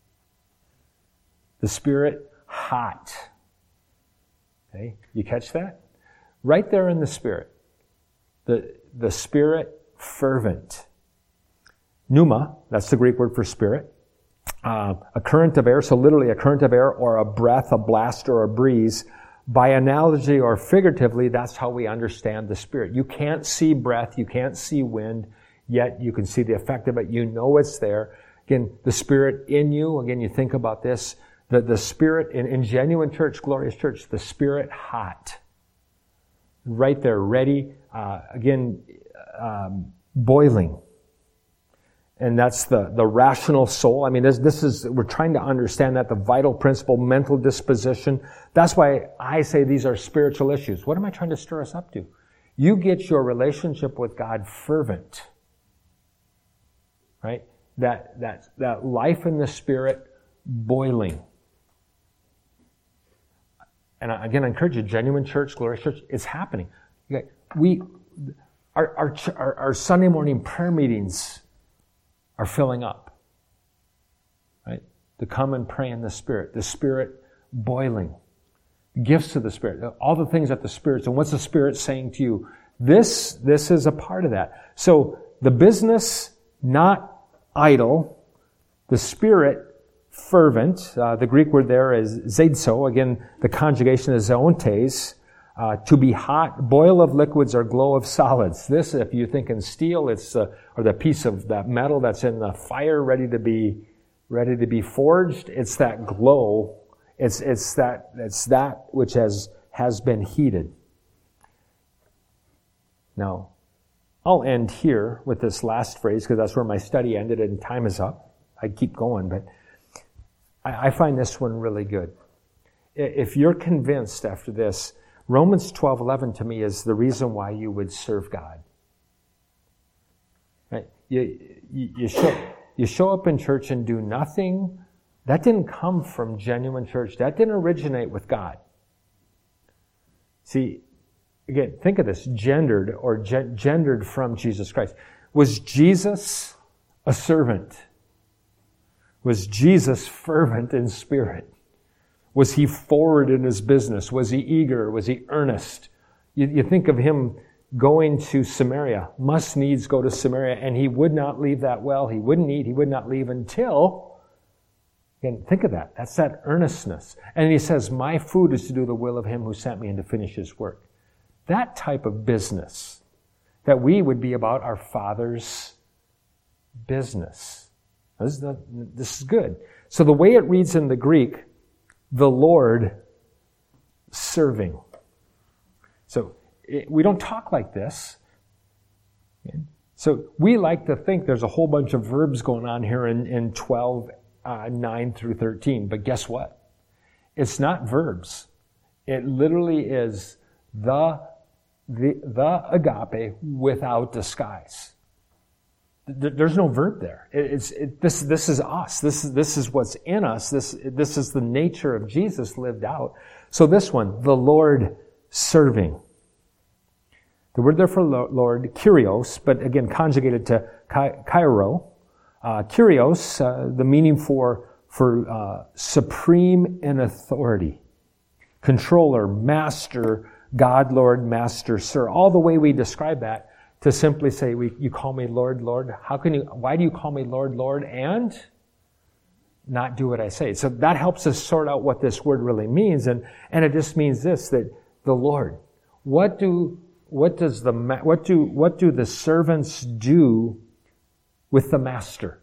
The spirit, hot. Okay? You catch that? Right there in the spirit. The, the spirit, fervent. Pneuma, that's the Greek word for spirit. Uh, a current of air, so literally a current of air or a breath, a blast or a breeze. By analogy or figuratively, that's how we understand the Spirit. You can't see breath, you can't see wind, yet you can see the effect of it. You know it's there. Again, the Spirit in you, again, you think about this, the, the Spirit in, in genuine church, glorious church, the Spirit hot. Right there, ready, uh, again, um, boiling. And that's the, the rational soul. I mean, this, this is, we're trying to understand that, the vital principle, mental disposition. That's why I say these are spiritual issues. What am I trying to stir us up to? You get your relationship with God fervent. Right? That, that, that life in the Spirit boiling. And again, I encourage you, genuine church, glorious church, it's happening. Okay, we, our, our, our, our Sunday morning prayer meetings are filling up, right? To come and pray in the Spirit, the Spirit boiling. Gifts of the Spirit. All the things that the Spirit's, and what's the Spirit saying to you? This, this is a part of that. So the business, not idle. The Spirit, fervent. Uh, the Greek word there is zedso. Again, the conjugation is zoontes. Uh, to be hot, boil of liquids or glow of solids. This, if you think in steel, it's uh, or the piece of that metal that's in the fire, ready to be ready to be forged. It's that glow. It's it's that it's that which has has been heated. Now, I'll end here with this last phrase because that's where my study ended and time is up. I keep going, but I, I find this one really good. If you're convinced after this, Romans twelve eleven to me is the reason why you would serve God. Right? You, you, you, show, you show up in church and do nothing. That didn't come from genuine church. That didn't originate with God. See, again, think of this, gendered or ge- gendered from Jesus Christ. Was Jesus a servant? Was Jesus fervent in spirit? Was he forward in his business? Was he eager? Was he earnest? You, you think of him going to Samaria, must needs go to Samaria, and he would not leave that well. He wouldn't eat. He would not leave until, again, think of that. That's that earnestness. And he says, my food is to do the will of him who sent me and to finish his work. That type of business, that we would be about our Father's business. This is, the, this is good. So the way it reads in the Greek, the Lord serving. So it, we don't talk like this. Okay? So we like to think there's a whole bunch of verbs going on here in, in twelve, uh, nine through thirteen. But guess what? It's not verbs. It literally is the, the, the agape without disguise. There's no verb there. It's it, this. This is us. This is this is what's in us. This this is the nature of Jesus lived out. So this one, the Lord serving. The word there for Lord, Kyrios, but again conjugated to kairo. Uh, Kyrios, uh, the meaning for for uh, supreme in authority, controller, master, God, Lord, master, sir. All the way we describe that. To simply say, we, you call me Lord, Lord. How can you, why do you call me Lord, Lord, and not do what I say? So that helps us sort out what this word really means. And, and it just means this, that the Lord, what do, what does the, what do, what do the servants do with the master?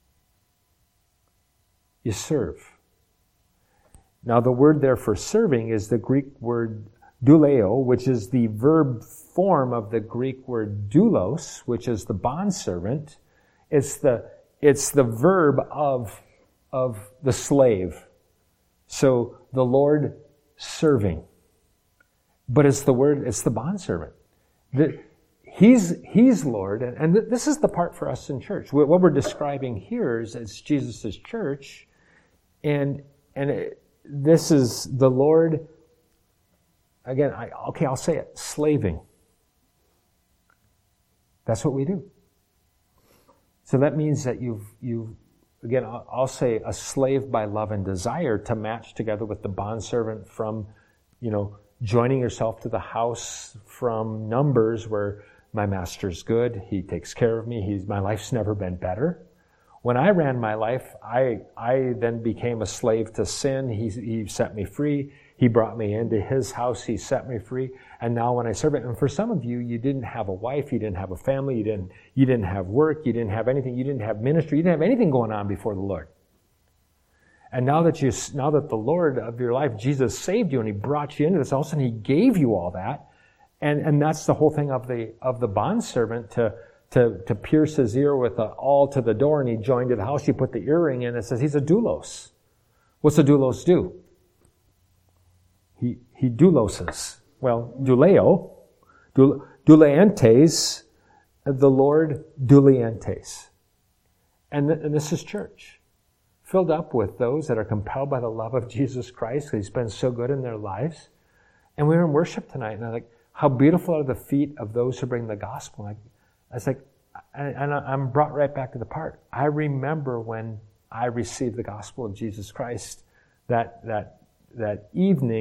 You serve. Now the word there for serving is the Greek word douleo, which is the verb form of the Greek word doulos, which is the bondservant. It's the, it's the verb of, of the slave. So the Lord serving. But it's the word, it's the bondservant. The, he's, he's Lord, and, and this is the part for us in church. What we're describing here is it's Jesus' church, and, and it, this is the Lord. Again, I, okay, I'll say it, slaving. That's what we do. So that means that you've, you've again, I'll, I'll say a slave by love and desire to match together with the bondservant from, you know, joining yourself to the house from Numbers where my master's good, he takes care of me, he's, my life's never been better. When I ran my life, I, I then became a slave to sin. He, he set me free. He brought me into his house. He set me free. And now when I serve it, and for some of you, you didn't have a wife, you didn't have a family, you didn't, you didn't have work, you didn't have anything, you didn't have ministry, you didn't have anything going on before the Lord. And now that you, now that the Lord of your life, Jesus saved you and he brought you into this, all of a sudden he gave you all that. And, and that's the whole thing of the, of the bondservant to, to, to pierce his ear with a awl to the door, and he joined to the house, you put the earring in, it says he's a doulos. What's a doulos do? He, he douloses. Well, douleo, douleantes, the Lord douleantes. And, th- and this is church. Filled up with those that are compelled by the love of Jesus Christ, because he's been so good in their lives. And we were in worship tonight, and I'm like, how beautiful are the feet of those who bring the gospel. Like, I was like, and I'm brought right back to the part. I remember when I received the gospel of Jesus Christ, that, that, that evening,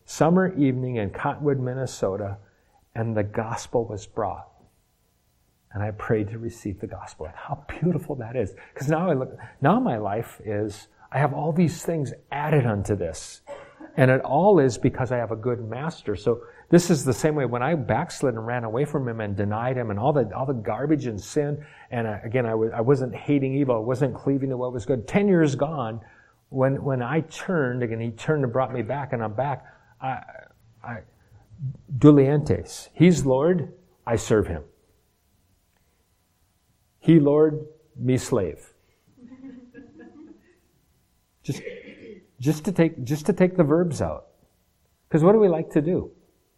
summer evening in Cottonwood, Minnesota, and the gospel was brought. And I prayed to receive the gospel. And how beautiful that is. Because now I look, now my life is, I have all these things added unto this. And it all is because I have a good master. So this is the same way when I backslid and ran away from him and denied him and all the all the garbage and sin. And I, again, I, was, I wasn't hating evil. I wasn't cleaving to what was good. Ten years gone, when when I turned, again, he turned and brought me back, and I'm back. I, I, Dulientes. He's Lord, I serve him. He Lord, me slave. Just, just to take, just to take the verbs out. Because what do we like to do?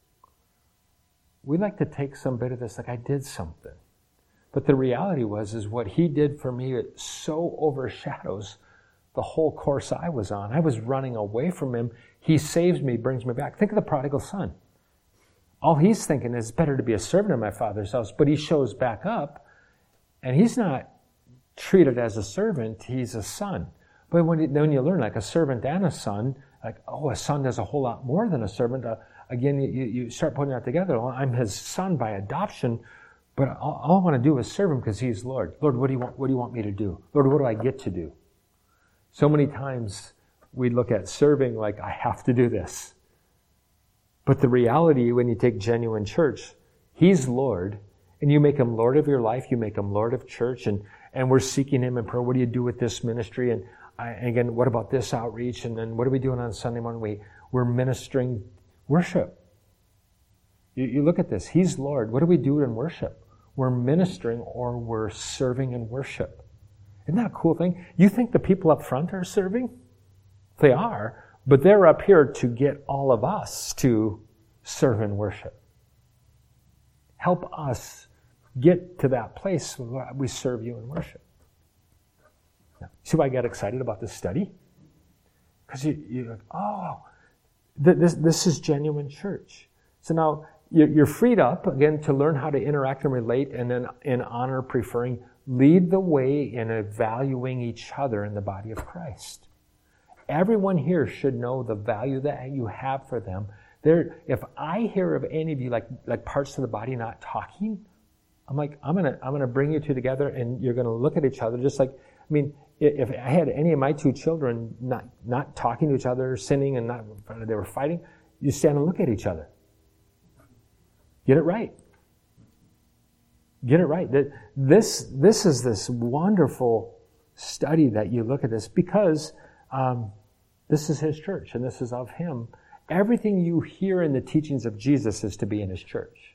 We like to take some bit of this, like I did something. But the reality was, is what he did for me, it so overshadows the whole course I was on. I was running away from him. He saves me, brings me back. Think of the prodigal son. All he's thinking is, better to be a servant in my father's house. But he shows back up, and he's not treated as a servant, he's a son. But when you, when you learn, like a servant and a son, like, oh, a son does a whole lot more than a servant. Uh, again, you, you start putting that together. Well, I'm his son by adoption, but all, all I want to do is serve him because he's Lord. Lord, what do you want? What do you want me to do? Lord, what do I get to do? So many times we look at serving like, I have to do this. But the reality, when you take genuine church, he's Lord, and you make him Lord of your life, you make him Lord of church, and, and we're seeking him in prayer. What do you do with this ministry? And, I, and again, what about this outreach? And then what are we doing on Sunday morning? We, we're ministering worship. You, you look at this. He's Lord. What do we do in worship? We're ministering or we're serving in worship. Isn't that a cool thing? You think the people up front are serving? They are, but they're up here to get all of us to serve and worship. Help us get to that place where we serve you and worship. Now, see why I got excited about this study? Because you, you're like, oh, th- this, this is genuine church. So now you're freed up, again, to learn how to interact and relate, and then in honor, preferring, lead the way in valuing each other in the body of Christ. Everyone here should know the value that you have for them. There, if I hear of any of you like like parts of the body not talking, I'm like, I'm gonna I'm gonna bring you two together, and you're gonna look at each other just like, I mean, if I had any of my two children not not talking to each other, sinning, and not they were fighting, you stand and look at each other. Get it right. Get it right. This, this is this wonderful study that you look at this because um, this is his church and this is of him. Everything you hear in the teachings of Jesus is to be in his church.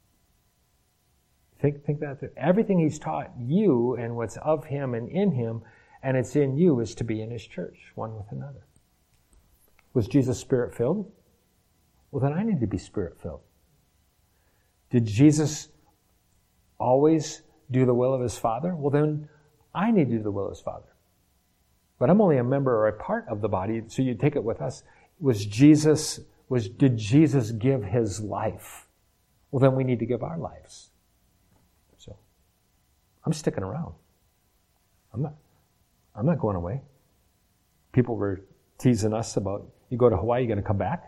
Think, think that through. Everything he's taught you and what's of him and in him and it's in you is to be in his church, one with another. Was Jesus Spirit-filled? Well, then I need to be Spirit-filled. Did Jesus always do the will of his Father? Well, then I need to do the will of his Father. But I'm only a member or a part of the body, so you take it with us. Was Jesus, was, did Jesus give his life? Well, then we need to give our lives. So I'm sticking around. I'm not, I'm not going away. People were teasing us about, you go to Hawaii, you're going to come back?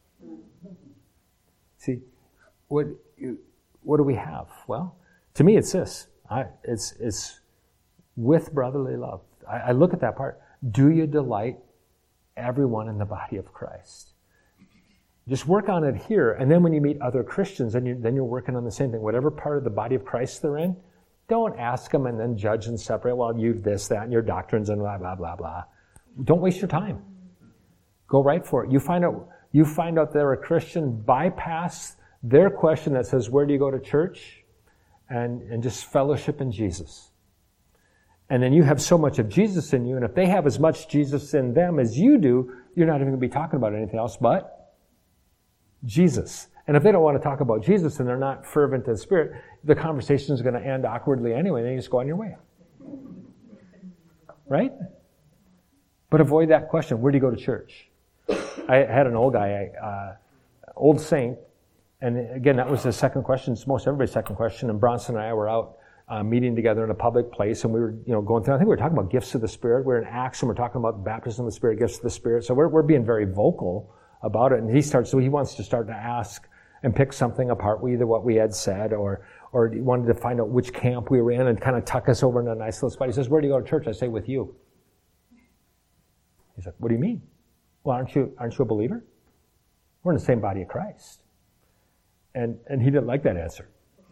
See, what, what do we have? Well, to me, it's this. I, it's it's with brotherly love. I, I look at that part. Do you delight everyone in the body of Christ? Just work on it here, and then when you meet other Christians, then you're, then you're working on the same thing. Whatever part of the body of Christ they're in, don't ask them and then judge and separate. Well, you this, that, and your doctrines and blah, blah, blah, blah. Don't waste your time. Go right for it. You find out, you find out they're a Christian, bypass their question that says, where do you go to church? And, and just fellowship in Jesus. And then you have so much of Jesus in you, and if they have as much Jesus in them as you do, you're not even going to be talking about anything else but Jesus. And if they don't want to talk about Jesus and they're not fervent in spirit, the conversation is going to end awkwardly anyway, and then you just go on your way. Right? But avoid that question, where do you go to church? I had an old guy, uh, old saint, and again, that was the second question. It's most everybody's second question. And Bronson and I were out uh, meeting together in a public place, and we were, you know, going through. I think we were talking about gifts of the Spirit. We we're in Acts, and we're talking about baptism of the Spirit, gifts of the Spirit. So we're we're being very vocal about it. And he starts, so he wants to start to ask and pick something apart, either what we had said or or he wanted to find out which camp we were in and kind of tuck us over in a nice little spot. He says, where do you go to church? I say, with you. He's like, what do you mean? Well, aren't you aren't you a believer? We're in the same body of Christ. And and he didn't like that answer.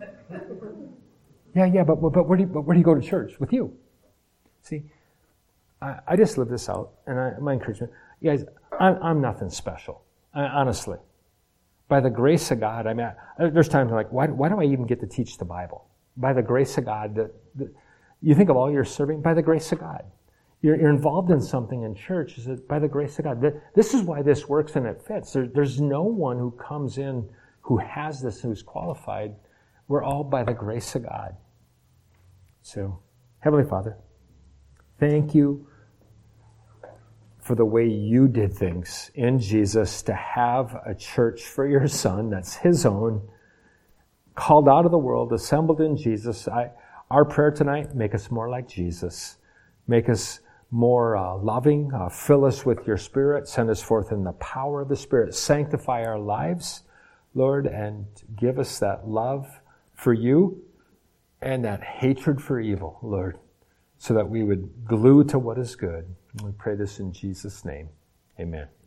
yeah, yeah, but but where do you, but where do you go to church? With you. See, I, I just live this out, and I, my encouragement, you guys, I'm, I'm nothing special, I, honestly. By the grace of God, I mean, I, there's times I'm like, why, why do I even get to teach the Bible? By the grace of God, the, the, you think of all you're serving, by the grace of God. You're, you're involved in something in church, is it by the grace of God? The, this is why this works and it fits. There, there's no one who comes in who has this, who's qualified. We're all by the grace of God. So, Heavenly Father, thank you for the way you did things in Jesus to have a church for your Son that's his own, called out of the world, assembled in Jesus. I, our prayer tonight, make us more like Jesus. Make us more uh, loving. Uh, fill us with your Spirit. Send us forth in the power of the Spirit. Sanctify our lives, Lord, and give us that love for you and that hatred for evil, Lord, so that we would glue to what is good. We pray this in Jesus' name. Amen.